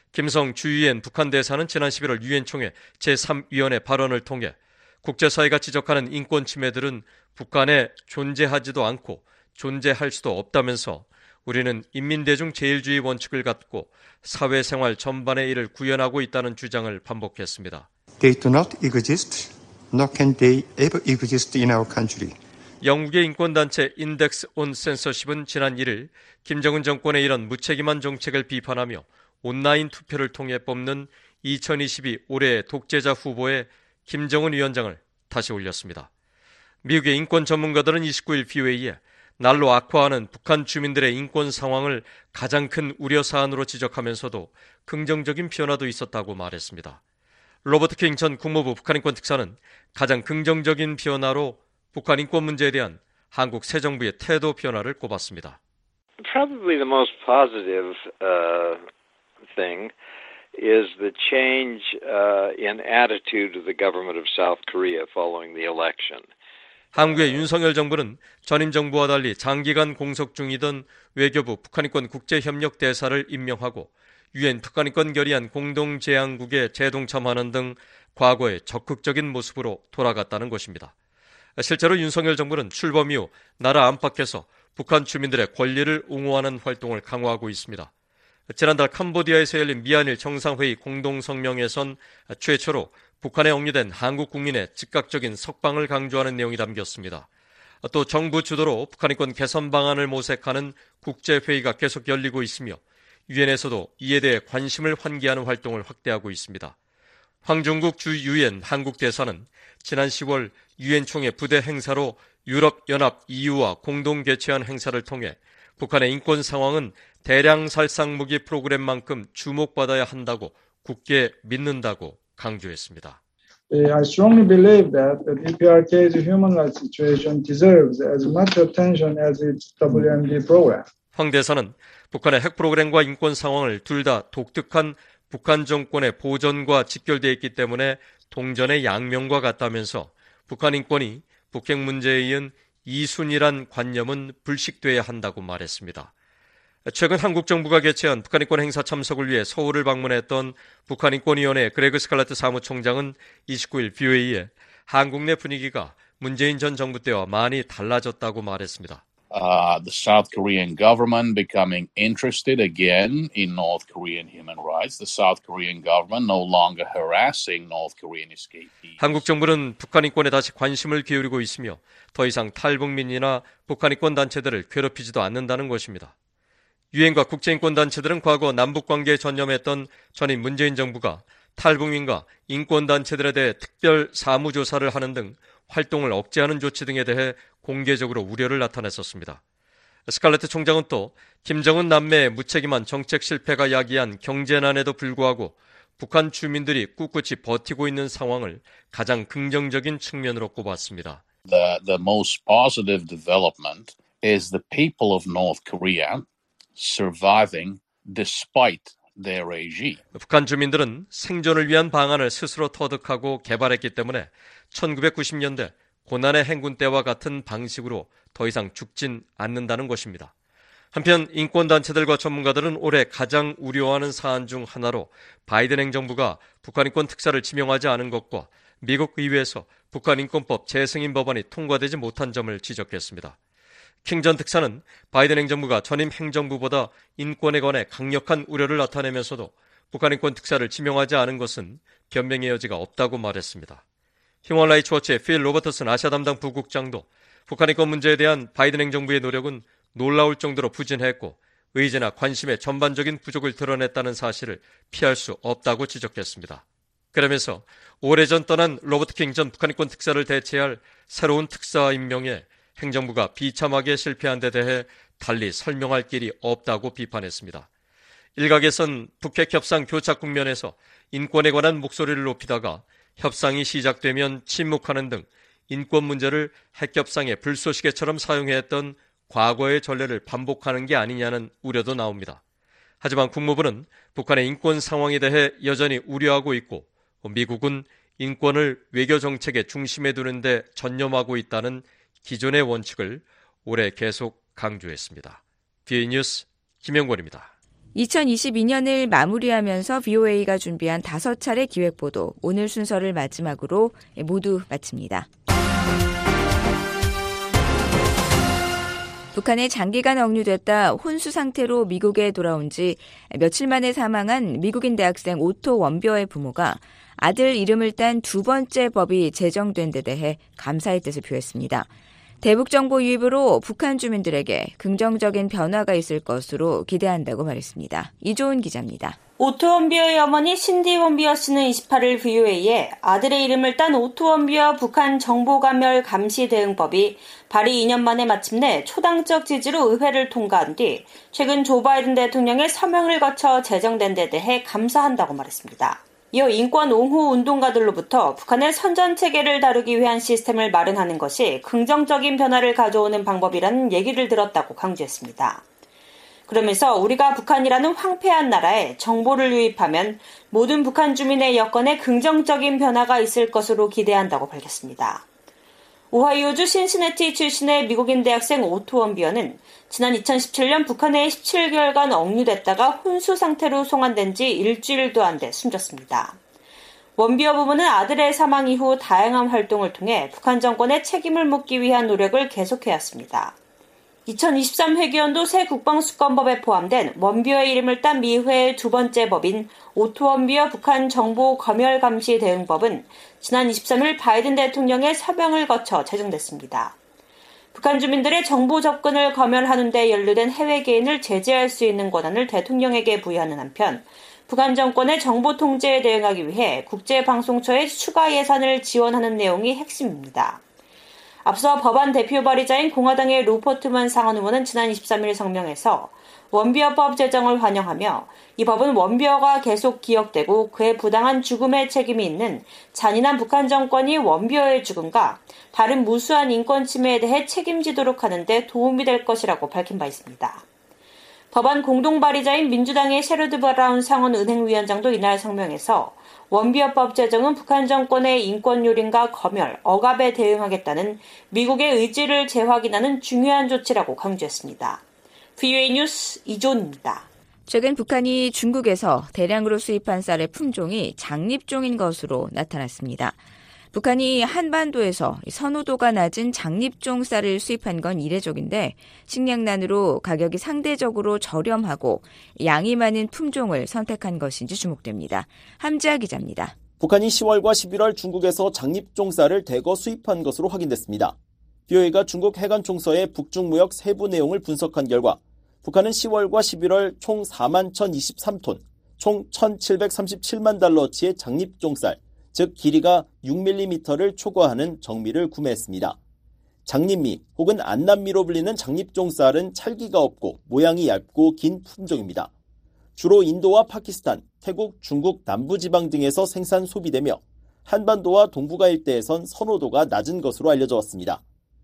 김성 주 유엔 북한 대사는 지난 십일월 유엔 총회 제삼 위원회 발언을 통해 국제사회가 지적하는 인권 침해들은 북한에 존재하지도 않고 존재할 수도 없다면서 우리는 인민대중 제일주의 원칙을 갖고 사회생활 전반의 일을 구현하고 있다는 주장을 반복했습니다. They do not exist, nor can they ever exist in our country. 영국의 인권단체 인덱스 온 센서십은 지난 일일 김정은 정권의 이런 무책임한 정책을 비판하며 온라인 투표를 통해 뽑는 이천이십이 올해의 독재자 후보에 김정은 위원장을 다시 올렸습니다. 미국의 인권 전문가들은 이십구일 브이오에이에 날로 악화하는 북한 주민들의 인권 상황을 가장 큰 우려 사안으로 지적하면서도 긍정적인 변화도 있었다고 말했습니다. 로버트 킹 전 국무부 북한인권 특사는 가장 긍정적인 변화로 북한 인권 문제에 대한 한국 새 정부의 태도 변화를 꼽았습니다. Probably the most positive uh, thing is the change uh, in attitude of the government of South Korea following the election. 한국의 윤석열 정부는 전임 정부와 달리 장기간 공석 중이던 외교부 북한인권 국제협력 대사를 임명하고 유엔 북한인권 결의안 공동제안국에 재동참하는 등 과거의 적극적인 모습으로 돌아갔다는 것입니다. 실제로 윤석열 정부는 출범 이후 나라 안팎에서 북한 주민들의 권리를 옹호하는 활동을 강화하고 있습니다. 지난달 캄보디아에서 열린 미한일 정상회의 공동성명에선 최초로 북한에 억류된 한국 국민의 즉각적인 석방을 강조하는 내용이 담겼습니다. 또 정부 주도로 북한인권 개선 방안을 모색하는 국제회의가 계속 열리고 있으며 유엔에서도 이에 대해 관심을 환기하는 활동을 확대하고 있습니다. 황종국 주 유엔 한국 대사는 지난 시월 유엔 총회 부대 행사로 유럽연합 이유와 공동 개최한 행사를 통해 북한의 인권 상황은 대량 살상 무기 프로그램만큼 주목받아야 한다고 굳게 믿는다고 강조했습니다. I strongly believe that the 디피아르케이's human rights situation deserves as much attention as its 더블유엠디 program. 황 대사는 북한의 핵 프로그램과 인권 상황을 둘 다 독특한 북한 정권의 보전과 직결되어 있기 때문에 동전의 양면과 같다면서 북한 인권이 북핵 문제에 이은 이순이란 관념은 불식돼야 한다고 말했습니다. 최근 한국 정부가 개최한 북한 인권 행사 참석을 위해 서울을 방문했던 북한인권위원회 그레그 스칼라트 사무총장은 이십구일 브이오에이에 한국 내 분위기가 문재인 전 정부 때와 많이 달라졌다고 말했습니다. Uh, the South Korean government becoming interested again in North Korean human rights. The South Korean government no longer harassing North Korean escapees. 한국 정부는 북한 인권에 다시 관심을 기울이고 있으며 더 이상 탈북민이나 북한 인권 단체들을 괴롭히지도 않는다는 것입니다. 유엔과 국제인권단체들은 과거 남북관계에 전념했던 전임 문재인 정부가 탈북민과 인권단체들에 대해 특별 사무조사를 하는 등 활동을 억제하는 조치 등에 대해 공개적으로 우려를 나타냈었습니다. 스칼레트 총장은 또 김정은 남매의 무책임한 정책 실패가 야기한 경제난에도 불구하고 북한 주민들이 꿋꿋이 버티고 있는 상황을 가장 긍정적인 측면으로 꼽았습니다. The, the most positive development is the people of North Korea surviving despite their regime. 북한 주민들은 생존을 위한 방안을 스스로 터득하고 개발했기 때문에 천구백구십 년대 고난의 행군 때와 같은 방식으로 더 이상 죽진 않는다는 것입니다. 한편 인권단체들과 전문가들은 올해 가장 우려하는 사안 중 하나로 바이든 행정부가 북한 인권 특사를 지명하지 않은 것과 미국 의회에서 북한 인권법 재승인 법안이 통과되지 못한 점을 지적했습니다. 킹 전 특사는 바이든 행정부가 전임 행정부보다 인권에 관해 강력한 우려를 나타내면서도 북한 인권 특사를 지명하지 않은 것은 변명의 여지가 없다고 말했습니다. 휴먼 라이츠 워치의 필 로버트슨 아시아 담당 부국장도 북한 인권 문제에 대한 바이든 행정부의 노력은 놀라울 정도로 부진했고 의지나 관심의 전반적인 부족을 드러냈다는 사실을 피할 수 없다고 지적했습니다. 그러면서 오래전 떠난 로버트 킹 전 북한 인권 특사를 대체할 새로운 특사 임명에 행정부가 비참하게 실패한 데 대해 달리 설명할 길이 없다고 비판했습니다. 일각에선 북핵 협상 교착 국면에서 인권에 관한 목소리를 높이다가 협상이 시작되면 침묵하는 등 인권 문제를 핵협상의 불쏘시개처럼 사용했던 과거의 전례를 반복하는 게 아니냐는 우려도 나옵니다. 하지만 국무부는 북한의 인권 상황에 대해 여전히 우려하고 있고 미국은 인권을 외교 정책의 중심에 두는 데 전념하고 있다는 기존의 원칙을 올해 계속 강조했습니다. 브이오에이 뉴스 김영권입니다. 이천이십이 년을 마무리하면서 브이오에이가 준비한 다섯 차례 기획보도 오늘 순서를 마지막으로 모두 마칩니다. 북한에 장기간 억류됐다 혼수 상태로 미국에 돌아온 지 며칠 만에 사망한 미국인 대학생 오토 원벼의 부모가 아들 이름을 딴 두 번째 법이 제정된 데 대해 감사의 뜻을 표했습니다. 대북 정보 유입으로 북한 주민들에게 긍정적인 변화가 있을 것으로 기대한다고 말했습니다. 이조은 기자입니다. 오토 원비어의 어머니 신디 원비어 씨는 이십팔일 브이오에이에 아들의 이름을 딴 오토 원비어 북한 정보감열 감시 대응법이 발의 이 년 만에 마침내 초당적 지지로 의회를 통과한 뒤 최근 조 바이든 대통령의 서명을 거쳐 제정된 데 대해 감사한다고 말했습니다. 이어 인권 옹호 운동가들로부터 북한의 선전 체계를 다루기 위한 시스템을 마련하는 것이 긍정적인 변화를 가져오는 방법이라는 얘기를 들었다고 강조했습니다. 그러면서 우리가 북한이라는 황폐한 나라에 정보를 유입하면 모든 북한 주민의 여건에 긍정적인 변화가 있을 것으로 기대한다고 밝혔습니다. 오하이오주 신시내티 출신의 미국인 대학생 오토 원비어는 지난 이천십칠 년 북한에 십칠 개월간 억류됐다가 혼수 상태로 송환된 지 일주일도 안 돼 숨졌습니다. 원비어 부부는 아들의 사망 이후 다양한 활동을 통해 북한 정권의 책임을 묻기 위한 노력을 계속해왔습니다. 이천이십삼 회기연도 새 국방수권법에 포함된 원비어의 이름을 딴 미회의 두 번째 법인 오토 원비어 북한 정보 검열 감시 대응법은 지난 이십삼일 바이든 대통령의 서명을 거쳐 제정됐습니다. 북한 주민들의 정보 접근을 검열하는 데 연루된 해외 개인을 제재할 수 있는 권한을 대통령에게 부여하는 한편 북한 정권의 정보 통제에 대응하기 위해 국제방송처에 추가 예산을 지원하는 내용이 핵심입니다. 앞서 법안 대표 발의자인 공화당의 로퍼트만 상원 의원은 지난 이십삼 일 성명에서 원비어법 제정을 환영하며 이 법은 원비어가 계속 기억되고 그의 부당한 죽음에 책임이 있는 잔인한 북한 정권이 원비어의 죽음과 다른 무수한 인권 침해에 대해 책임지도록 하는 데 도움이 될 것이라고 밝힌 바 있습니다. 법안 공동 발의자인 민주당의 셰러드 브라운 상원 은행위원장도 이날 성명에서 원비어법 제정은 북한 정권의 인권 요린과 검열, 억압에 대응하겠다는 미국의 의지를 재확인하는 중요한 조치라고 강조했습니다. 브이오에이 뉴스 이존입니다. 최근 북한이 중국에서 대량으로 수입한 쌀의 품종이 장립종인 것으로 나타났습니다. 북한이 한반도에서 선호도가 낮은 장립종 쌀을 수입한 건 이례적인데 식량난으로 가격이 상대적으로 저렴하고 양이 많은 품종을 선택한 것인지 주목됩니다. 함지아 기자입니다. 북한이 시월과 십일월 중국에서 장립종 쌀을 대거 수입한 것으로 확인됐습니다. 브이오에이가 중국 해관총서의 북중무역 세부 내용을 분석한 결과 북한은 시월과 십일월 총 사만 천이십삼 톤, 총 천칠백삼십칠만 달러치의 장립종 쌀, 즉 길이가 육 밀리미터를 초과하는 정미를 구매했습니다. 장립미 혹은 안남미로 불리는 장립종 쌀은 찰기가 없고 모양이 얇고 긴 품종입니다. 주로 인도와 파키스탄, 태국, 중국 남부지방 등에서 생산 소비되며 한반도와 동북아 일대에선 선호도가 낮은 것으로 알려져 왔습니다.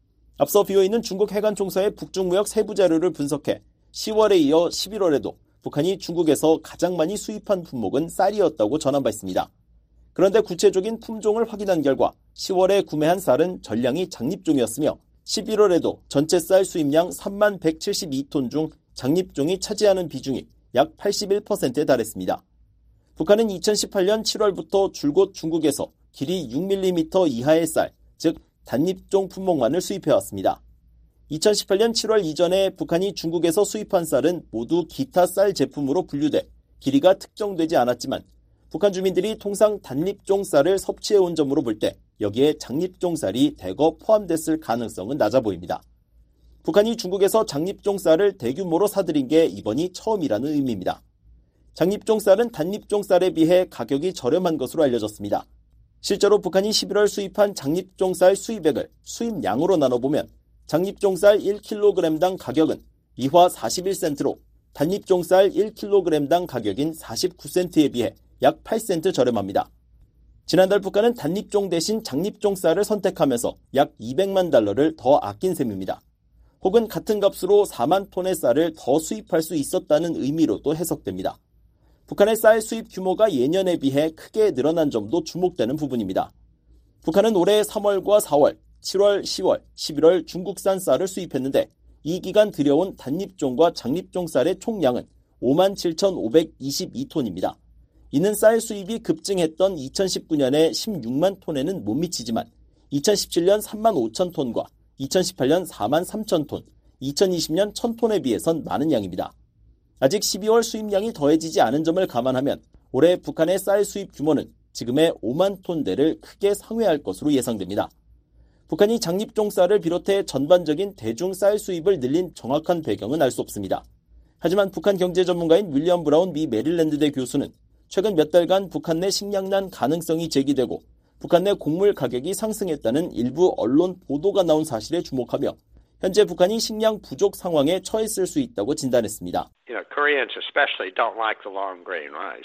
앞서 브이오에이는 중국 해관총서의 북중무역 세부 자료를 분석해 시월에 이어 십일월에도 북한이 중국에서 가장 많이 수입한 품목은 쌀이었다고 전한 바 있습니다. 그런데 구체적인 품종을 확인한 결과 시월에 구매한 쌀은 전량이 장립종이었으며 십일월에도 전체 쌀 수입량 삼만 백칠십이 톤 중 장립종이 차지하는 비중이 약 팔십일 퍼센트에 달했습니다. 북한은 이천십팔 년 칠월부터 줄곧 중국에서 길이 육 밀리미터 이하의 쌀, 즉 단립종 품목만을 수입해왔습니다. 이천십팔 년 칠월 이전에 북한이 중국에서 수입한 쌀은 모두 기타 쌀 제품으로 분류돼 길이가 특정되지 않았지만 북한 주민들이 통상 단립종 쌀을 섭취해온 점으로 볼 때 여기에 장립종 쌀이 대거 포함됐을 가능성은 낮아 보입니다. 북한이 중국에서 장립종 쌀을 대규모로 사들인 게 이번이 처음이라는 의미입니다. 장립종 쌀은 단립종 쌀에 비해 가격이 저렴한 것으로 알려졌습니다. 실제로 북한이 십일월 수입한 장립종 쌀 수입액을 수입량으로 나눠보면 장립종 쌀 일 킬로그램당 가격은 이화 사십일 센트로 단립종 쌀 일 킬로그램당 가격인 사십구 센트에 비해 약 팔 센트 저렴합니다. 지난달 북한은 단립종 대신 장립종 쌀을 선택하면서 약 이백만 달러를 더 아낀 셈입니다. 혹은 같은 값으로 사만 톤의 쌀을 더 수입할 수 있었다는 의미로도 해석됩니다. 북한의 쌀 수입 규모가 예년에 비해 크게 늘어난 점도 주목되는 부분입니다. 북한은 올해 삼월과 사월, 칠월, 시월, 십일월 중국산 쌀을 수입했는데 이 기간 들여온 단립종과 장립종 쌀의 총량은 오만 칠천오백이십이 톤입니다. 이는 쌀 수입이 급증했던 이천십구 년에 십육만 톤에는 못 미치지만 이천십칠 년 삼만 오천 톤과 이천십팔 년 사만 삼천 톤, 이천이십 년 천 톤에 비해선 많은 양입니다. 아직 십이월 수입량이 더해지지 않은 점을 감안하면 올해 북한의 쌀 수입 규모는 지금의 오만 톤대를 크게 상회할 것으로 예상됩니다. 북한이 장립종 쌀을 비롯해 전반적인 대중 쌀 수입을 늘린 정확한 배경은 알 수 없습니다. 하지만 북한 경제 전문가인 윌리엄 브라운 미 메릴랜드대 교수는 최근 몇 달간 북한 내 식량난 가능성이 제기되고 북한 내 곡물 가격이 상승했다는 일부 언론 보도가 나온 사실에 주목하며 현재 북한이 식량 부족 상황에 처했을 수 있다고 진단했습니다. You know, Koreans especially don't like the long grain rice.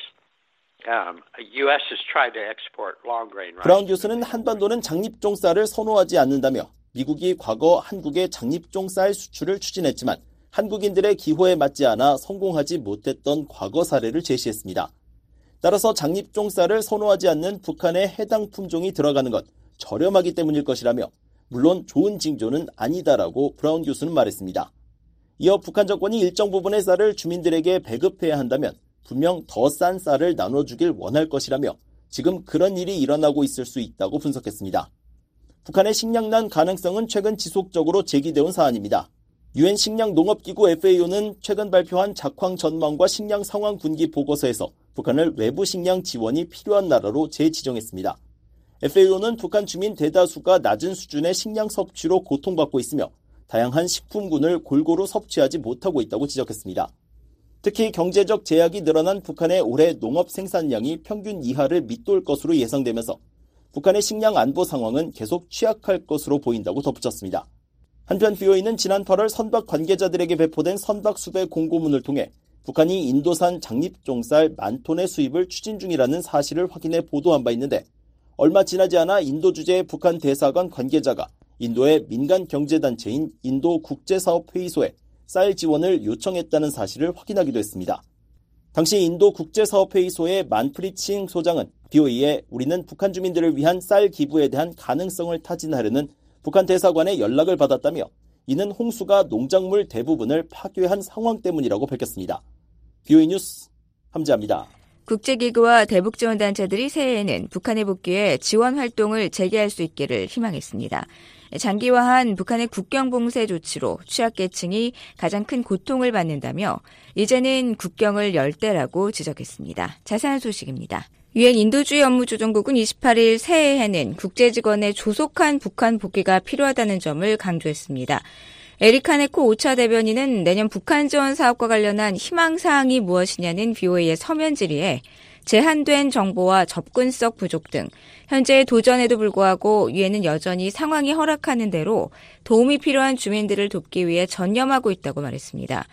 Um, U S has tried to export long grain rice. 브라운 교수는 한반도는 장립종 쌀을 선호하지 않는다며 미국이 과거 한국의 장립종 쌀 수출을 추진했지만 한국인들의 기호에 맞지 않아 성공하지 못했던 과거 사례를 제시했습니다. 따라서 장립종 쌀을 선호하지 않는 북한의 해당 품종이 들어가는 건 저렴하기 때문일 것이라며 물론 좋은 징조는 아니다라고 브라운 교수는 말했습니다. 이어 북한 정권이 일정 부분의 쌀을 주민들에게 배급해야 한다면 분명 더 싼 쌀을 나눠주길 원할 것이라며 지금 그런 일이 일어나고 있을 수 있다고 분석했습니다. 북한의 식량난 가능성은 최근 지속적으로 제기되어 온 사안입니다. 유엔 식량농업기구 에프에이오는 최근 발표한 작황 전망과 식량 상황 분기 보고서에서 북한을 외부 식량 지원이 필요한 나라로 재지정했습니다. 에프에이오는 북한 주민 대다수가 낮은 수준의 식량 섭취로 고통받고 있으며 다양한 식품군을 골고루 섭취하지 못하고 있다고 지적했습니다. 특히 경제적 제약이 늘어난 북한의 올해 농업 생산량이 평균 이하를 밑돌 것으로 예상되면서 북한의 식량 안보 상황은 계속 취약할 것으로 보인다고 덧붙였습니다. 한편 비오이는 지난 팔월 선박 관계자들에게 배포된 선박 수배 공고문을 통해 북한이 인도산 장립종쌀 만 톤의 수입을 추진 중이라는 사실을 확인해 보도한 바 있는데 얼마 지나지 않아 인도 주재의 북한 대사관 관계자가 인도의 민간 경제단체인 인도 국제사업회의소에 쌀 지원을 요청했다는 사실을 확인하기도 했습니다. 당시 인도 국제사업회의소의 만프릿 칭 소장은 비오이에 우리는 북한 주민들을 위한 쌀 기부에 대한 가능성을 타진하려는 북한 대사관의 연락을 받았다며 이는 홍수가 농작물 대부분을 파괴한 상황 때문이라고 밝혔습니다. 비오이 뉴스 함지아입니다. 국제기구와 대북지원단체들이 새해에는 북한에 복귀해 지원 활동을 재개할 수 있기를 희망했습니다. 장기화한 북한의 국경 봉쇄 조치로 취약계층이 가장 큰 고통을 받는다며 이제는 국경을 열 때라고 지적했습니다. 자세한 소식입니다. 유엔 인도주의 업무조정국은 이십팔 일 새해에는 국제직원의 조속한 북한 복귀가 필요하다는 점을 강조했습니다. 에릭 하네코 오차 대변인은 내년 북한 지원 사업과 관련한 희망사항이 무엇이냐는 비오이의 서면 질의에 제한된 정보와 접근성 부족 등 현재의 도전에도 불구하고 유엔은 여전히 상황이 허락하는 대로 도움이 필요한 주민들을 돕기 위해 전념하고 있다고 말했습니다.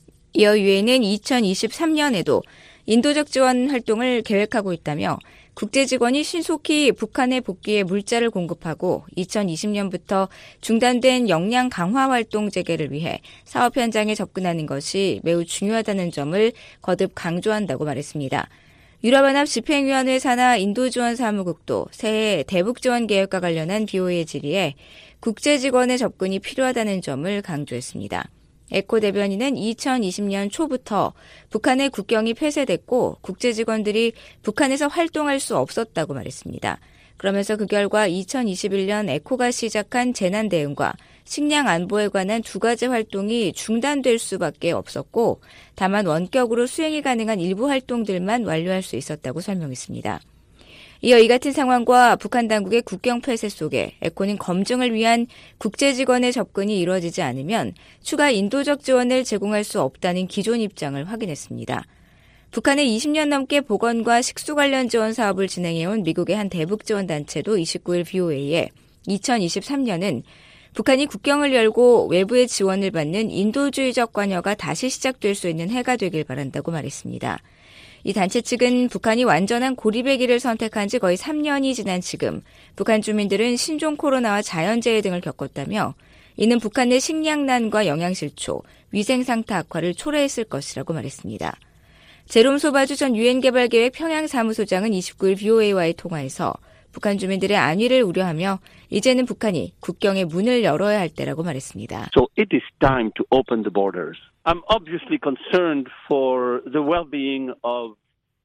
이어 유엔은 이천이십삼 년에도 인도적 지원 활동을 계획하고 있다며 국제직원이 신속히 북한에 복귀해 물자를 공급하고 이천이십 년부터 중단된 역량 강화 활동 재개를 위해 사업 현장에 접근하는 것이 매우 중요하다는 점을 거듭 강조한다고 말했습니다. 유럽연합 집행위원회 산하 인도지원사무국도 새해 대북지원 계획과 관련한 비오이의 질의에 국제직원의 접근이 필요하다는 점을 강조했습니다. 에코 대변인은 이천이십 년 초부터 북한의 국경이 폐쇄됐고 국제직원들이 북한에서 활동할 수 없었다고 말했습니다. 그러면서 그 결과 이천이십일 년 에코가 시작한 재난 대응과 식량 안보에 관한 두 가지 활동이 중단될 수밖에 없었고 다만 원격으로 수행이 가능한 일부 활동들만 완료할 수 있었다고 설명했습니다. 이어 이 같은 상황과 북한 당국의 국경 폐쇄 속에 에코는 검증을 위한 국제직원의 접근이 이루어지지 않으면 추가 인도적 지원을 제공할 수 없다는 기존 입장을 확인했습니다. 북한의 이십 년 넘게 보건과 식수 관련 지원 사업을 진행해온 미국의 한 대북지원단체도 이십구 일 비오이에 이천이십삼 년은 북한이 국경을 열고 외부의 지원을 받는 인도주의적 관여가 다시 시작될 수 있는 해가 되길 바란다고 말했습니다. 이 단체 측은 북한이 완전한 고립의 길을 선택한 지 거의 삼 년이 지난 지금 북한 주민들은 신종 코로나와 자연재해 등을 겪었다며 이는 북한 내 식량난과 영양실조, 위생상태 악화를 초래했을 것이라고 말했습니다. 제롬 소바주 전 유엔개발계획 평양사무소장은 이십구 일 비오에이와의 통화에서 북한 주민들의 안위를 우려하며 이제는 북한이 국경의 문을 열어야 할 때라고 말했습니다. So it is time to open the borders. I'm obviously concerned for the well-being of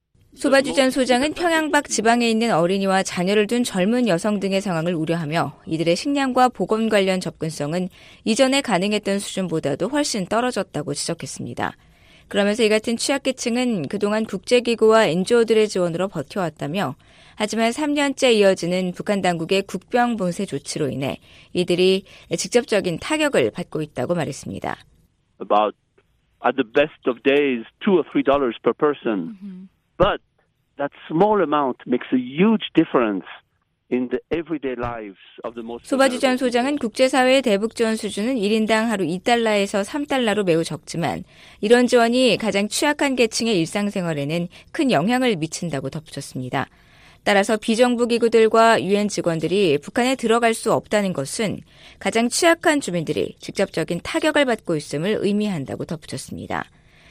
소바주 전 소장은 평양 밖 지방에 있는 어린이와 자녀를 둔 젊은 여성 등의 상황을 우려하며 이들의 식량과 보건 관련 접근성은 이전에 가능했던 수준보다도 훨씬 떨어졌다고 지적했습니다. 그러면서 이 같은 취약계층은 그동안 국제기구와 엔지오들의 지원으로 버텨왔다며 하지만 삼 년째 이어지는 북한 당국의 국경 봉쇄 조치로 인해 이들이 직접적인 타격을 받고 있다고 말했습니다. About at the best of days, two or three dollars per person. Mm-hmm. But that small amount makes a huge difference in the everyday lives of the most. 소바주 전 소장은 국제사회의 대북지원 수준은 일 인당 하루 이 달러에서 삼 달러로 매우 적지만 이런 지원이 가장 취약한 계층의 일상생활에는 큰 영향을 미친다고 덧붙였습니다. 따라서 비정부 기구들과 유엔 직원들이 북한에 들어갈 수 없다는 것은 가장 취약한 주민들이 직접적인 타격을 받고 있음을 의미한다고 덧붙였습니다.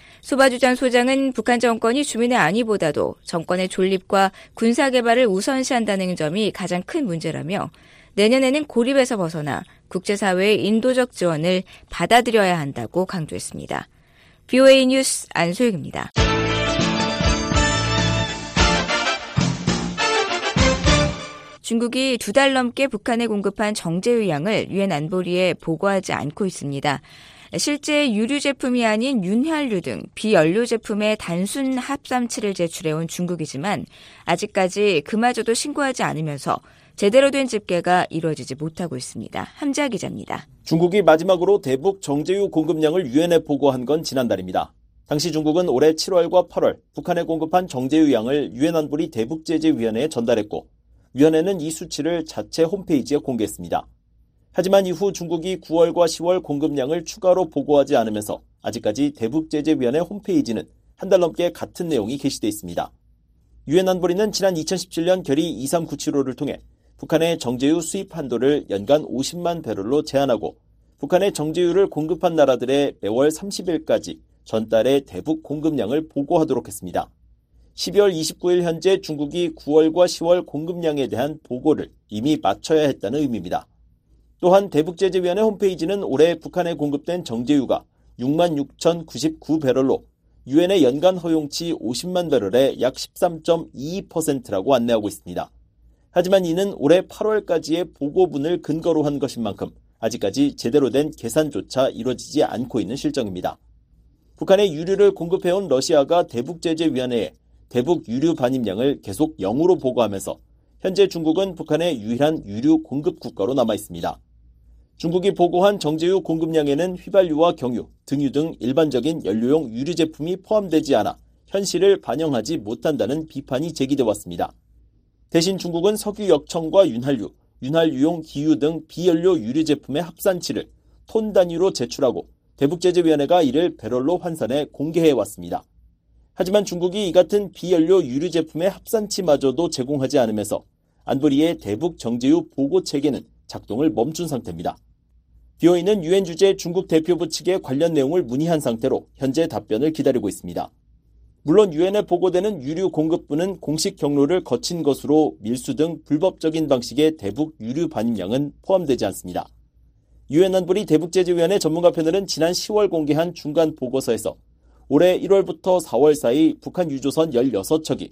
소바주 전 소장은 북한 정권이 주민의 안위보다도 정권의 존립과 군사개발을 우선시한다는 점이 가장 큰 문제라며 내년에는 고립에서 벗어나 국제사회의 인도적 지원을 받아들여야 한다고 강조했습니다. 비오에이 뉴스 안소영입니다. 중국이 두 달 넘게 북한에 공급한 정제유 양을 유엔 안보리에 보고하지 않고 있습니다. 실제 유류 제품이 아닌 윤활유 등 비연료 제품의 단순 합삼치를 제출해온 중국이지만 아직까지 그마저도 신고하지 않으면서 제대로 된 집계가 이루어지지 못하고 있습니다. 함자 기자입니다. 중국이 마지막으로 대북 정제유 공급량을 유엔에 보고한 건 지난달입니다. 당시 중국은 올해 칠월과 팔월 북한에 공급한 정제유 양을 유엔 안보리 대북제재위원회에 전달했고 위원회는 이 수치를 자체 홈페이지에 공개했습니다. 하지만 이후 중국이 구월과 시월 공급량을 추가로 보고하지 않으면서 아직까지 대북제재위원회 홈페이지는 한 달 넘게 같은 내용이 게시돼 있습니다. 유엔 안보리는 지난 이천십칠 년 결의 이삼구칠오를 통해 북한의 정제유 수입 한도를 연간 오십만 배럴로 제한하고 북한의 정제유를 공급한 나라들의 매월 삼십일까지 전달의 대북 공급량을 보고하도록 했습니다. 십이월 이십구일 현재 중국이 구월과 시월 공급량에 대한 보고를 이미 마쳐야 했다는 의미입니다. 또한 대북제재위원회 홈페이지는 올해 북한에 공급된 정제유가 육만 육천구십구 배럴로 유엔의 연간 허용치 오십만 배럴의 약 십삼 점 이이 퍼센트라고 안내하고 있습니다. 하지만 이는 올해 팔월까지의 보고분을 근거로 한 것인 만큼 아직까지 제대로 된 계산조차 이루어지지 않고 있는 실정입니다. 북한에 유류를 공급해온 러시아가 대북제재위원회에 대북 유류 반입량을 계속 영으로 보고하면서 현재 중국은 북한의 유일한 유류 공급 국가로 남아 있습니다. 중국이 보고한 정제유 공급량에는 휘발유와 경유, 등유 등 일반적인 연료용 유류 제품이 포함되지 않아 현실을 반영하지 못한다는 비판이 제기돼 왔습니다. 대신 중국은 석유 역청과 윤활유, 윤활유용 기유 등 비연료 유류 제품의 합산치를 톤 단위로 제출하고 대북제재위원회가 이를 배럴로 환산해 공개해 왔습니다. 하지만 중국이 이 같은 비연료 유류 제품의 합산치마저도 제공하지 않으면서 안보리의 대북 정제유 보고 체계는 작동을 멈춘 상태입니다. 비오이는 유엔 주재 중국 대표부 측에 관련 내용을 문의한 상태로 현재 답변을 기다리고 있습니다. 물론 유엔에 보고되는 유류 공급분은 공식 경로를 거친 것으로 밀수 등 불법적인 방식의 대북 유류 반입량은 포함되지 않습니다. 유엔 안보리 대북제재위원회 전문가 패널은 지난 시월 공개한 중간 보고서에서 올해 일월부터 사월 사이 북한 유조선 열여섯 척이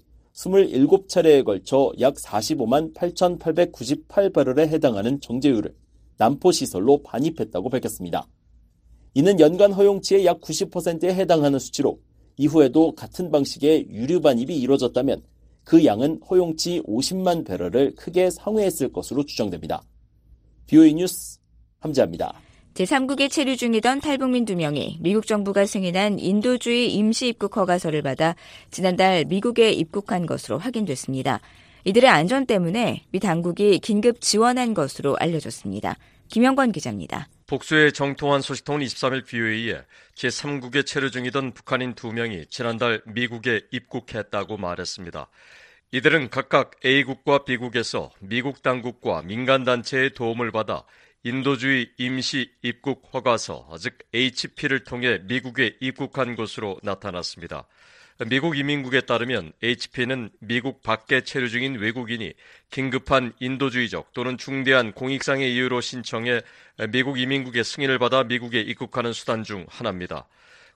이십칠 차례에 걸쳐 약 사십오만 팔천팔백구십팔 배럴에 해당하는 정제유를 남포시설로 반입했다고 밝혔습니다. 이는 연간 허용치의 약 구십 퍼센트에 해당하는 수치로 이후에도 같은 방식의 유류 반입이 이루어졌다면 그 양은 허용치 오십만 배럴을 크게 상회했을 것으로 추정됩니다. 비오이 뉴스 함재합니다. 제삼국에 체류 중이던 탈북민 두 명이 미국 정부가 승인한 인도주의 임시 입국 허가서를 받아 지난달 미국에 입국한 것으로 확인됐습니다. 이들의 안전 때문에 미 당국이 긴급 지원한 것으로 알려졌습니다. 김영권 기자입니다. 복수의 정통한 소식통은 이십삼일 비오이에 제삼국에 체류 중이던 북한인 두 명이 지난달 미국에 입국했다고 말했습니다. 이들은 각각 A국과 B국에서 미국 당국과 민간단체의 도움을 받아 인도주의 임시 입국 허가서, 즉 에이치피를 통해 미국에 입국한 것으로 나타났습니다. 미국 이민국에 따르면 에이치피는 미국 밖에 체류 중인 외국인이 긴급한 인도주의적 또는 중대한 공익상의 이유로 신청해 미국 이민국의 승인을 받아 미국에 입국하는 수단 중 하나입니다.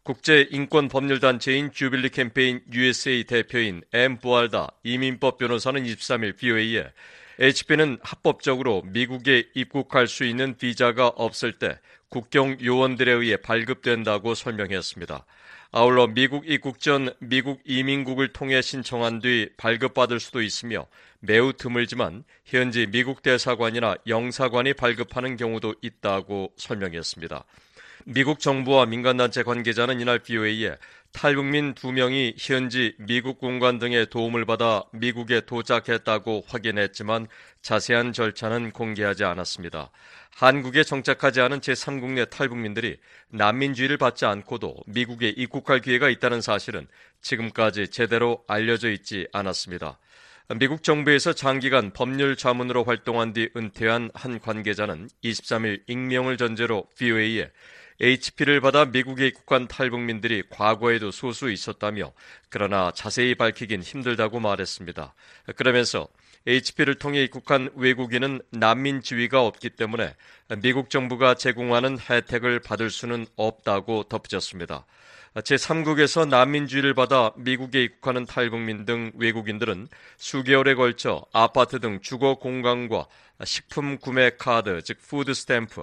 국제인권법률단체인 주빌리 캠페인 유에스에이 대표인 엠 부알다 이민법 변호사는 이십삼일 비오이에 에이치피는 합법적으로 미국에 입국할 수 있는 비자가 없을 때 국경 요원들에 의해 발급된다고 설명했습니다. 아울러 미국 입국 전 미국 이민국을 통해 신청한 뒤 발급받을 수도 있으며 매우 드물지만 현지 미국 대사관이나 영사관이 발급하는 경우도 있다고 설명했습니다. 미국 정부와 민간단체 관계자는 이날 비오이에 탈북민 두 명이 현지 미국 공관 등의 도움을 받아 미국에 도착했다고 확인했지만 자세한 절차는 공개하지 않았습니다. 한국에 정착하지 않은 제삼국 내 탈북민들이 난민주의를 받지 않고도 미국에 입국할 기회가 있다는 사실은 지금까지 제대로 알려져 있지 않았습니다. 미국 정부에서 장기간 법률 자문으로 활동한 뒤 은퇴한 한 관계자는 이십삼일 익명을 전제로 비오이에 에이치피를 받아 미국에 입국한 탈북민들이 과거에도 소수 있었다며 그러나 자세히 밝히긴 힘들다고 말했습니다. 그러면서 에이치피를 통해 입국한 외국인은 난민 지위가 없기 때문에 미국 정부가 제공하는 혜택을 받을 수는 없다고 덧붙였습니다. 제삼국에서 난민주의를 받아 미국에 입국하는 탈북민 등 외국인들은 수개월에 걸쳐 아파트 등 주거 공간과 식품 구매 카드, 즉 푸드 스탬프,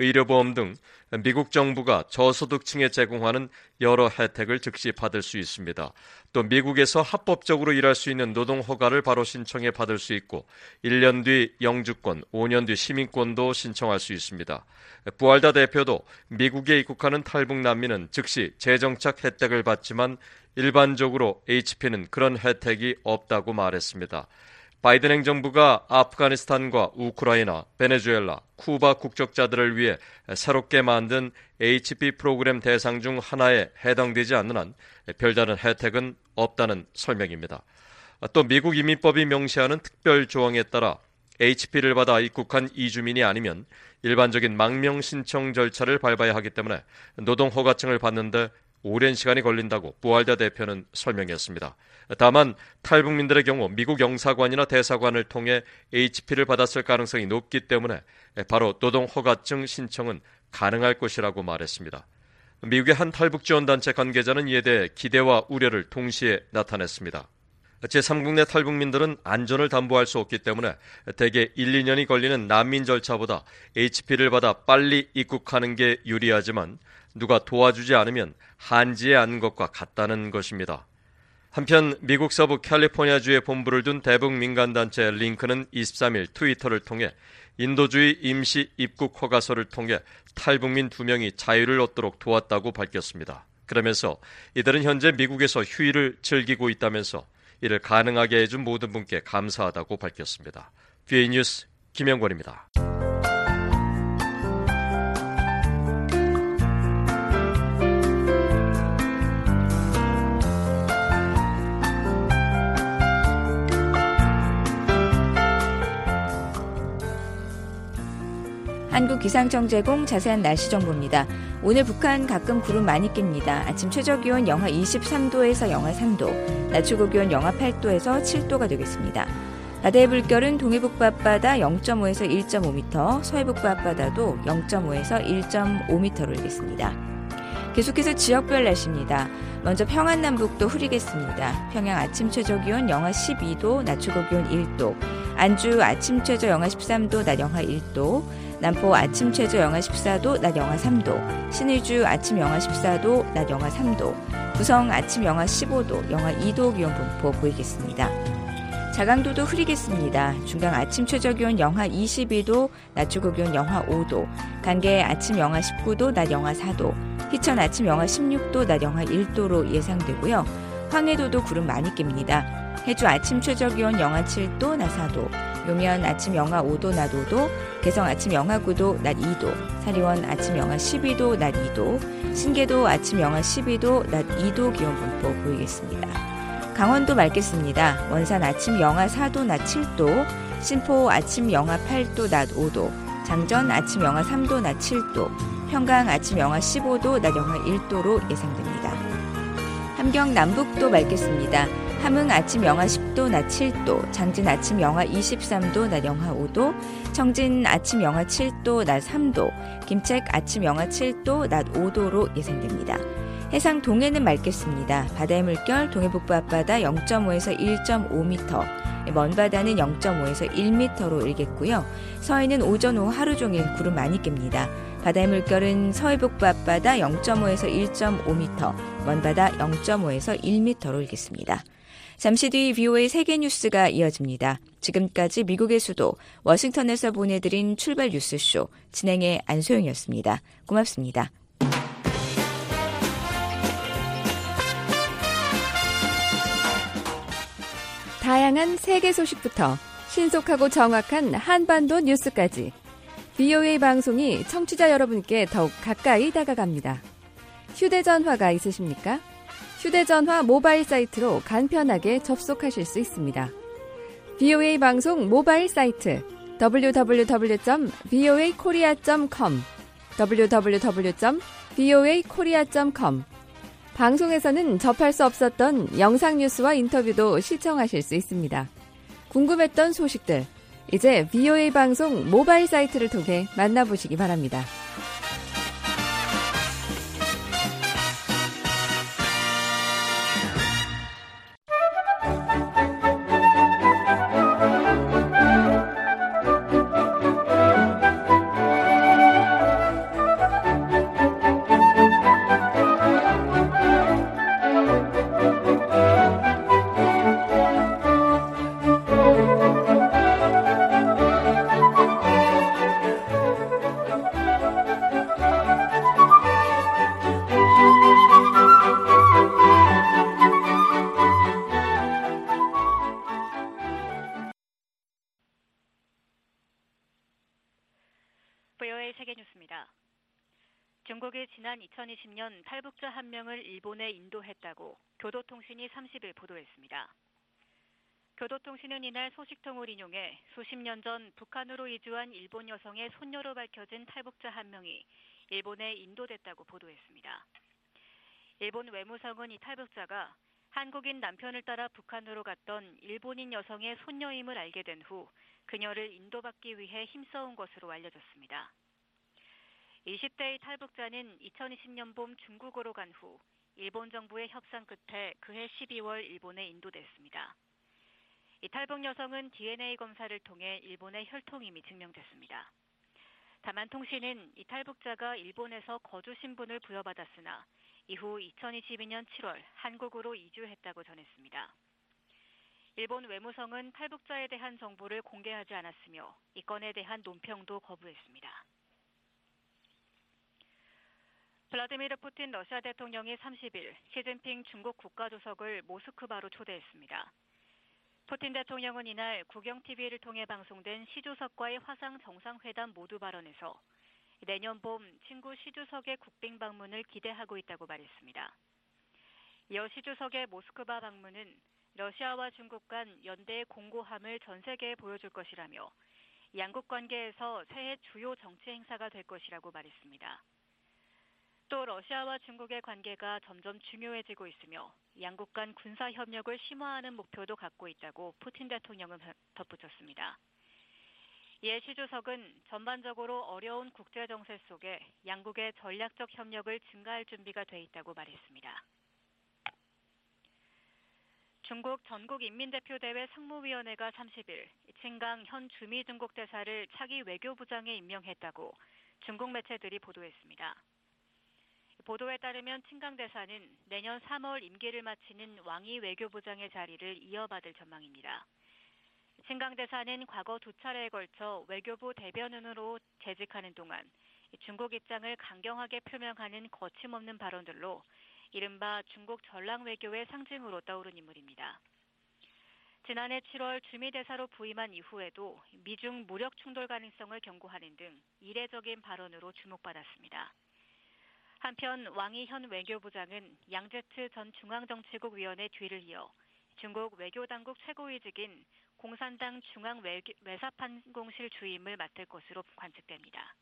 의료보험 등 미국 정부가 저소득층에 제공하는 여러 혜택을 즉시 받을 수 있습니다. 또 미국에서 합법적으로 일할 수 있는 노동허가를 바로 신청해 받을 수 있고 일 년 뒤 영주권, 오 년 뒤 시민권도 신청할 수 있습니다. 부알다 대표도 미국에 입국하는 탈북 난민은 즉시 재정착 혜택을 받지만 일반적으로 에이치피는 그런 혜택이 없다고 말했습니다. 바이든 행정부가 아프가니스탄과 우크라이나, 베네수엘라, 쿠바 국적자들을 위해 새롭게 만든 에이치피 프로그램 대상 중 하나에 해당되지 않는 한 별다른 혜택은 없다는 설명입니다. 또 미국 이민법이 명시하는 특별 조항에 따라 에이치피를 받아 입국한 이주민이 아니면 일반적인 망명 신청 절차를 밟아야 하기 때문에 노동허가증을 받는데 오랜 시간이 걸린다고 부알다 대표는 설명했습니다. 다만 탈북민들의 경우 미국 영사관이나 대사관을 통해 에이치피를 받았을 가능성이 높기 때문에 바로 노동허가증 신청은 가능할 것이라고 말했습니다. 미국의 한 탈북지원단체 관계자는 이에 대해 기대와 우려를 동시에 나타냈습니다. 제삼국 내 탈북민들은 안전을 담보할 수 없기 때문에 대개 일, 이 년이 걸리는 난민 절차보다 에이치피를 받아 빨리 입국하는 게 유리하지만 누가 도와주지 않으면 한지에 앉는 것과 같다는 것입니다. 한편 미국 서부 캘리포니아주에 본부를 둔 대북 민간단체 링크는 이십삼 일 트위터를 통해 인도주의 임시 입국 허가서를 통해 탈북민 두 명이 자유를 얻도록 도왔다고 밝혔습니다. 그러면서 이들은 현재 미국에서 휴일을 즐기고 있다면서 이를 가능하게 해준 모든 분께 감사하다고 밝혔습니다. 비에이 뉴스 김영권입니다. 한국기상청 제공 자세한 날씨 정보입니다. 오늘 북한 가끔 구름 많이 낍니다. 아침 최저기온 영하 이십삼 도에서 영하 삼 도, 낮 최고기온 영하 팔 도에서 칠 도가 되겠습니다. 바다의 물결은 동해북부 앞바다 영 점 오에서 일 점 오 미터, 서해북부 앞바다도 영 점 오에서 일 점 오 미터로 일겠습니다. 계속해서 지역별 날씨입니다. 먼저 평안 남북도 흐리겠습니다. 평양 아침 최저기온 영하 십이 도, 낮 최고기온 일 도, 안주 아침 최저 영하 십삼 도, 낮 영하 일 도, 남포 아침 최저 영하 십사 도, 낮 영하 삼 도, 신의주 아침 영하 십사 도, 낮 영하 삼 도, 구성 아침 영하 십오 도, 영하 이 도 기온 분포 보이겠습니다. 자강도도 흐리겠습니다. 중강 아침 최저기온 영하 이십이 도, 낮 최고기온 영하 오 도, 간계 아침 영하 십구 도, 낮 영하 사 도, 희천 아침 영하 십육 도, 낮 영하 일 도로 예상되고요. 황해도도 구름 많이 낍니다. 해주 아침 최저기온 영하 칠 도, 낮 사 도, 요면 아침 영하 오 도, 낮 오 도, 개성 아침 영하 구 도, 낮 이 도, 사리원 아침 영하 십이 도, 낮 이 도, 신계도 아침 영하 십이 도, 낮 이 도 기온 분포 보이겠습니다. 강원도 맑겠습니다. 원산 아침 영하 사 도, 낮 칠 도, 신포 아침 영하 팔 도, 낮 오 도, 장전 아침 영하 삼 도, 낮 칠 도, 평강 아침 영하 십오 도, 낮 영하 일 도로 예상됩니다. 함경 남북도 맑겠습니다. 함흥 아침 영하 십 도, 낮 칠 도, 장진 아침 영하 이십삼 도, 낮 영하 오 도, 청진 아침 영하 칠 도, 낮 삼 도, 김책 아침 영하 칠 도, 낮 오 도로 예상됩니다. 해상 동해는 맑겠습니다. 바다의 물결 동해북부 앞바다 영 점 오에서 일 점 오 미터, 먼 바다는 영 점 오에서 일 미터로 일겠고요. 서해는 오전 오후 하루 종일 구름 많이 낍니다. 바다의 물결은 서해북부 앞바다 영 점 오에서 일 점 오 미터, 먼 바다 영 점 오에서 일 미터로 일겠습니다. 잠시 뒤 비오에이 세계뉴스가 이어집니다. 지금까지 미국의 수도 워싱턴에서 보내드린 출발 뉴스쇼 진행의 안소영이었습니다. 고맙습니다. 다양한 세계 소식부터 신속하고 정확한 한반도 뉴스까지 비오에이 방송이 청취자 여러분께 더욱 가까이 다가갑니다. 휴대전화가 있으십니까? 휴대전화 모바일 사이트로 간편하게 접속하실 수 있습니다. 비오에이 방송 모바일 사이트 더블유 더블유 더블유 점 비오에이 코리아 점 컴 더블유 더블유 더블유 점 비오에이 코리아 점 컴 방송에서는 접할 수 없었던 영상 뉴스와 인터뷰도 시청하실 수 있습니다. 궁금했던 소식들, 이제 비오에이 방송 모바일 사이트를 통해 만나보시기 바랍니다. 중국이 지난 이천이십 년 탈북자 한 명을 일본에 인도했다고 교도통신이 삼십 일 보도했습니다. 교도통신은 이날 소식통을 인용해 수십 년 전 북한으로 이주한 일본 여성의 손녀로 밝혀진 탈북자 한 명이 일본에 인도됐다고 보도했습니다. 일본 외무성은 이 탈북자가 한국인 남편을 따라 북한으로 갔던 일본인 여성의 손녀임을 알게 된 후 그녀를 인도받기 위해 힘써온 것으로 알려졌습니다. 이십 대의 탈북자는 이천이십 년 봄 중국으로 간 후 일본 정부의 협상 끝에 그해 십이월 일본에 인도됐습니다. 이 탈북 여성은 디엔에이 검사를 통해 일본의 혈통임이 증명됐습니다. 다만 통신은 이 탈북자가 일본에서 거주 신분을 부여받았으나 이후 이천이십이 년 칠월 한국으로 이주했다고 전했습니다. 일본 외무성은 탈북자에 대한 정보를 공개하지 않았으며 이 건에 대한 논평도 거부했습니다. 블라디미르 푸틴 러시아 대통령이 삼십 일 시진핑 중국 국가주석을 모스크바로 초대했습니다. 푸틴 대통령은 이날 국영티비를 통해 방송된 시 주석과의 화상 정상회담 모두 발언에서 내년 봄 친구 시 주석의 국빈 방문을 기대하고 있다고 말했습니다. 이어 시 주석의 모스크바 방문은 러시아와 중국 간 연대의 공고함을 전 세계에 보여줄 것이라며 양국 관계에서 새해 주요 정치 행사가 될 것이라고 말했습니다. 또 러시아와 중국의 관계가 점점 중요해지고 있으며 양국 간 군사 협력을 심화하는 목표도 갖고 있다고 푸틴 대통령은 덧붙였습니다. 이에 시 주석은 전반적으로 어려운 국제 정세 속에 양국의 전략적 협력을 증가할 준비가 돼 있다고 말했습니다. 중국 전국인민대표대회 상무위원회가 삼십 일 칭강 현 주미 중국 대사를 차기 외교부장에 임명했다고 중국 매체들이 보도했습니다. 보도에 따르면 칭강 대사는 내년 삼월 임기를 마치는 왕이 외교부장의 자리를 이어받을 전망입니다. 칭강 대사는 과거 두 차례에 걸쳐 외교부 대변인으로 재직하는 동안 중국 입장을 강경하게 표명하는 거침없는 발언들로 이른바 중국 전랑 외교의 상징으로 떠오른 인물입니다. 지난해 칠월 주미 대사로 부임한 이후에도 미중 무력 충돌 가능성을 경고하는 등 이례적인 발언으로 주목받았습니다. 한편 왕이 현 외교부장은 양제트 전 중앙정치국 위원의 뒤를 이어 중국 외교당국 최고위직인 공산당 중앙외사판공실 주임을 맡을 것으로 관측됩니다.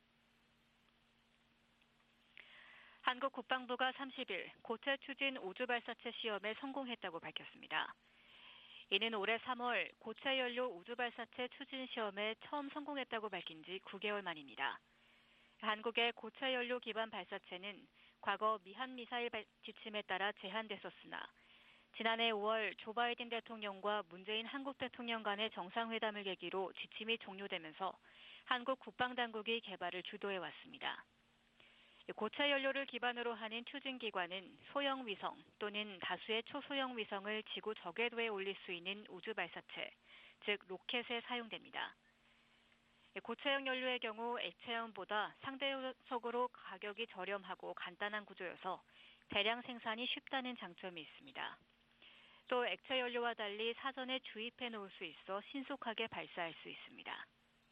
한국 국방부가 삼십 일 고체 추진 우주발사체 시험에 성공했다고 밝혔습니다. 이는 올해 삼월 고체 연료 우주발사체 추진 시험에 처음 성공했다고 밝힌 지 구 개월 만입니다. 한국의 고체 연료 기반 발사체는 과거 미한 미사일 지침에 따라 제한됐었으나 지난해 오월 조 바이든 대통령과 문재인 한국 대통령 간의 정상회담을 계기로 지침이 종료되면서 한국 국방당국이 개발을 주도해왔습니다. 고체 연료를 기반으로 하는 추진기관은 소형 위성 또는 다수의 초소형 위성을 지구 저궤도에 올릴 수 있는 우주발사체, 즉 로켓에 사용됩니다. 고체형 연료의 경우 액체형보다 상대적으로 가격이 저렴하고 간단한 구조여서 대량 생산이 쉽다는 장점이 있습니다. 또 액체 연료와 달리 사전에 주입해 놓을 수 있어 신속하게 발사할 수 있습니다.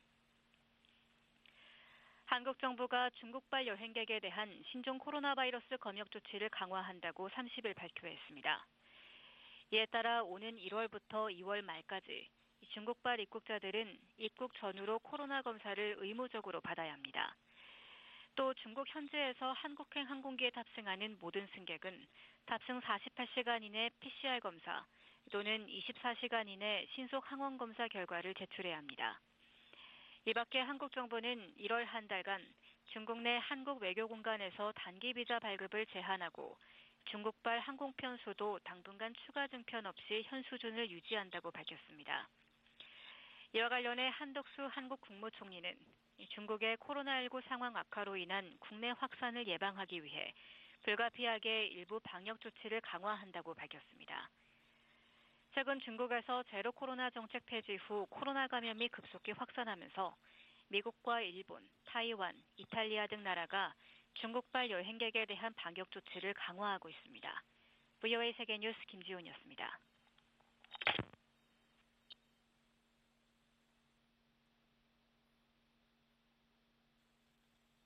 한국 정부가 중국발 여행객에 대한 신종 코로나 바이러스 검역 조치를 강화한다고 삼십 일 발표했습니다. 이에 따라 오는 일월부터 이월 말까지 중국발 입국자들은 입국 전후로 코로나 검사를 의무적으로 받아야 합니다. 또 중국 현지에서 한국행 항공기에 탑승하는 모든 승객은 탑승 사십팔 시간 이내 피씨알 검사 또는 이십사 시간 이내 신속 항원 검사 결과를 제출해야 합니다. 이 밖에 한국 정부는 일월 한 달간 중국 내 한국 외교 공간에서 단기 비자 발급을 제한하고 중국발 항공편 수도 당분간 추가 증편 없이 현 수준을 유지한다고 밝혔습니다. 이와 관련해 한덕수 한국 국무총리는 중국의 코로나십구 상황 악화로 인한 국내 확산을 예방하기 위해 불가피하게 일부 방역 조치를 강화한다고 밝혔습니다. 최근 중국에서 제로 코로나 정책 폐지 후 코로나 감염이 급속히 확산하면서 미국과 일본, 타이완, 이탈리아 등 나라가 중국발 여행객에 대한 방역 조치를 강화하고 있습니다. 브이오에이 세계뉴스 김지훈이었습니다.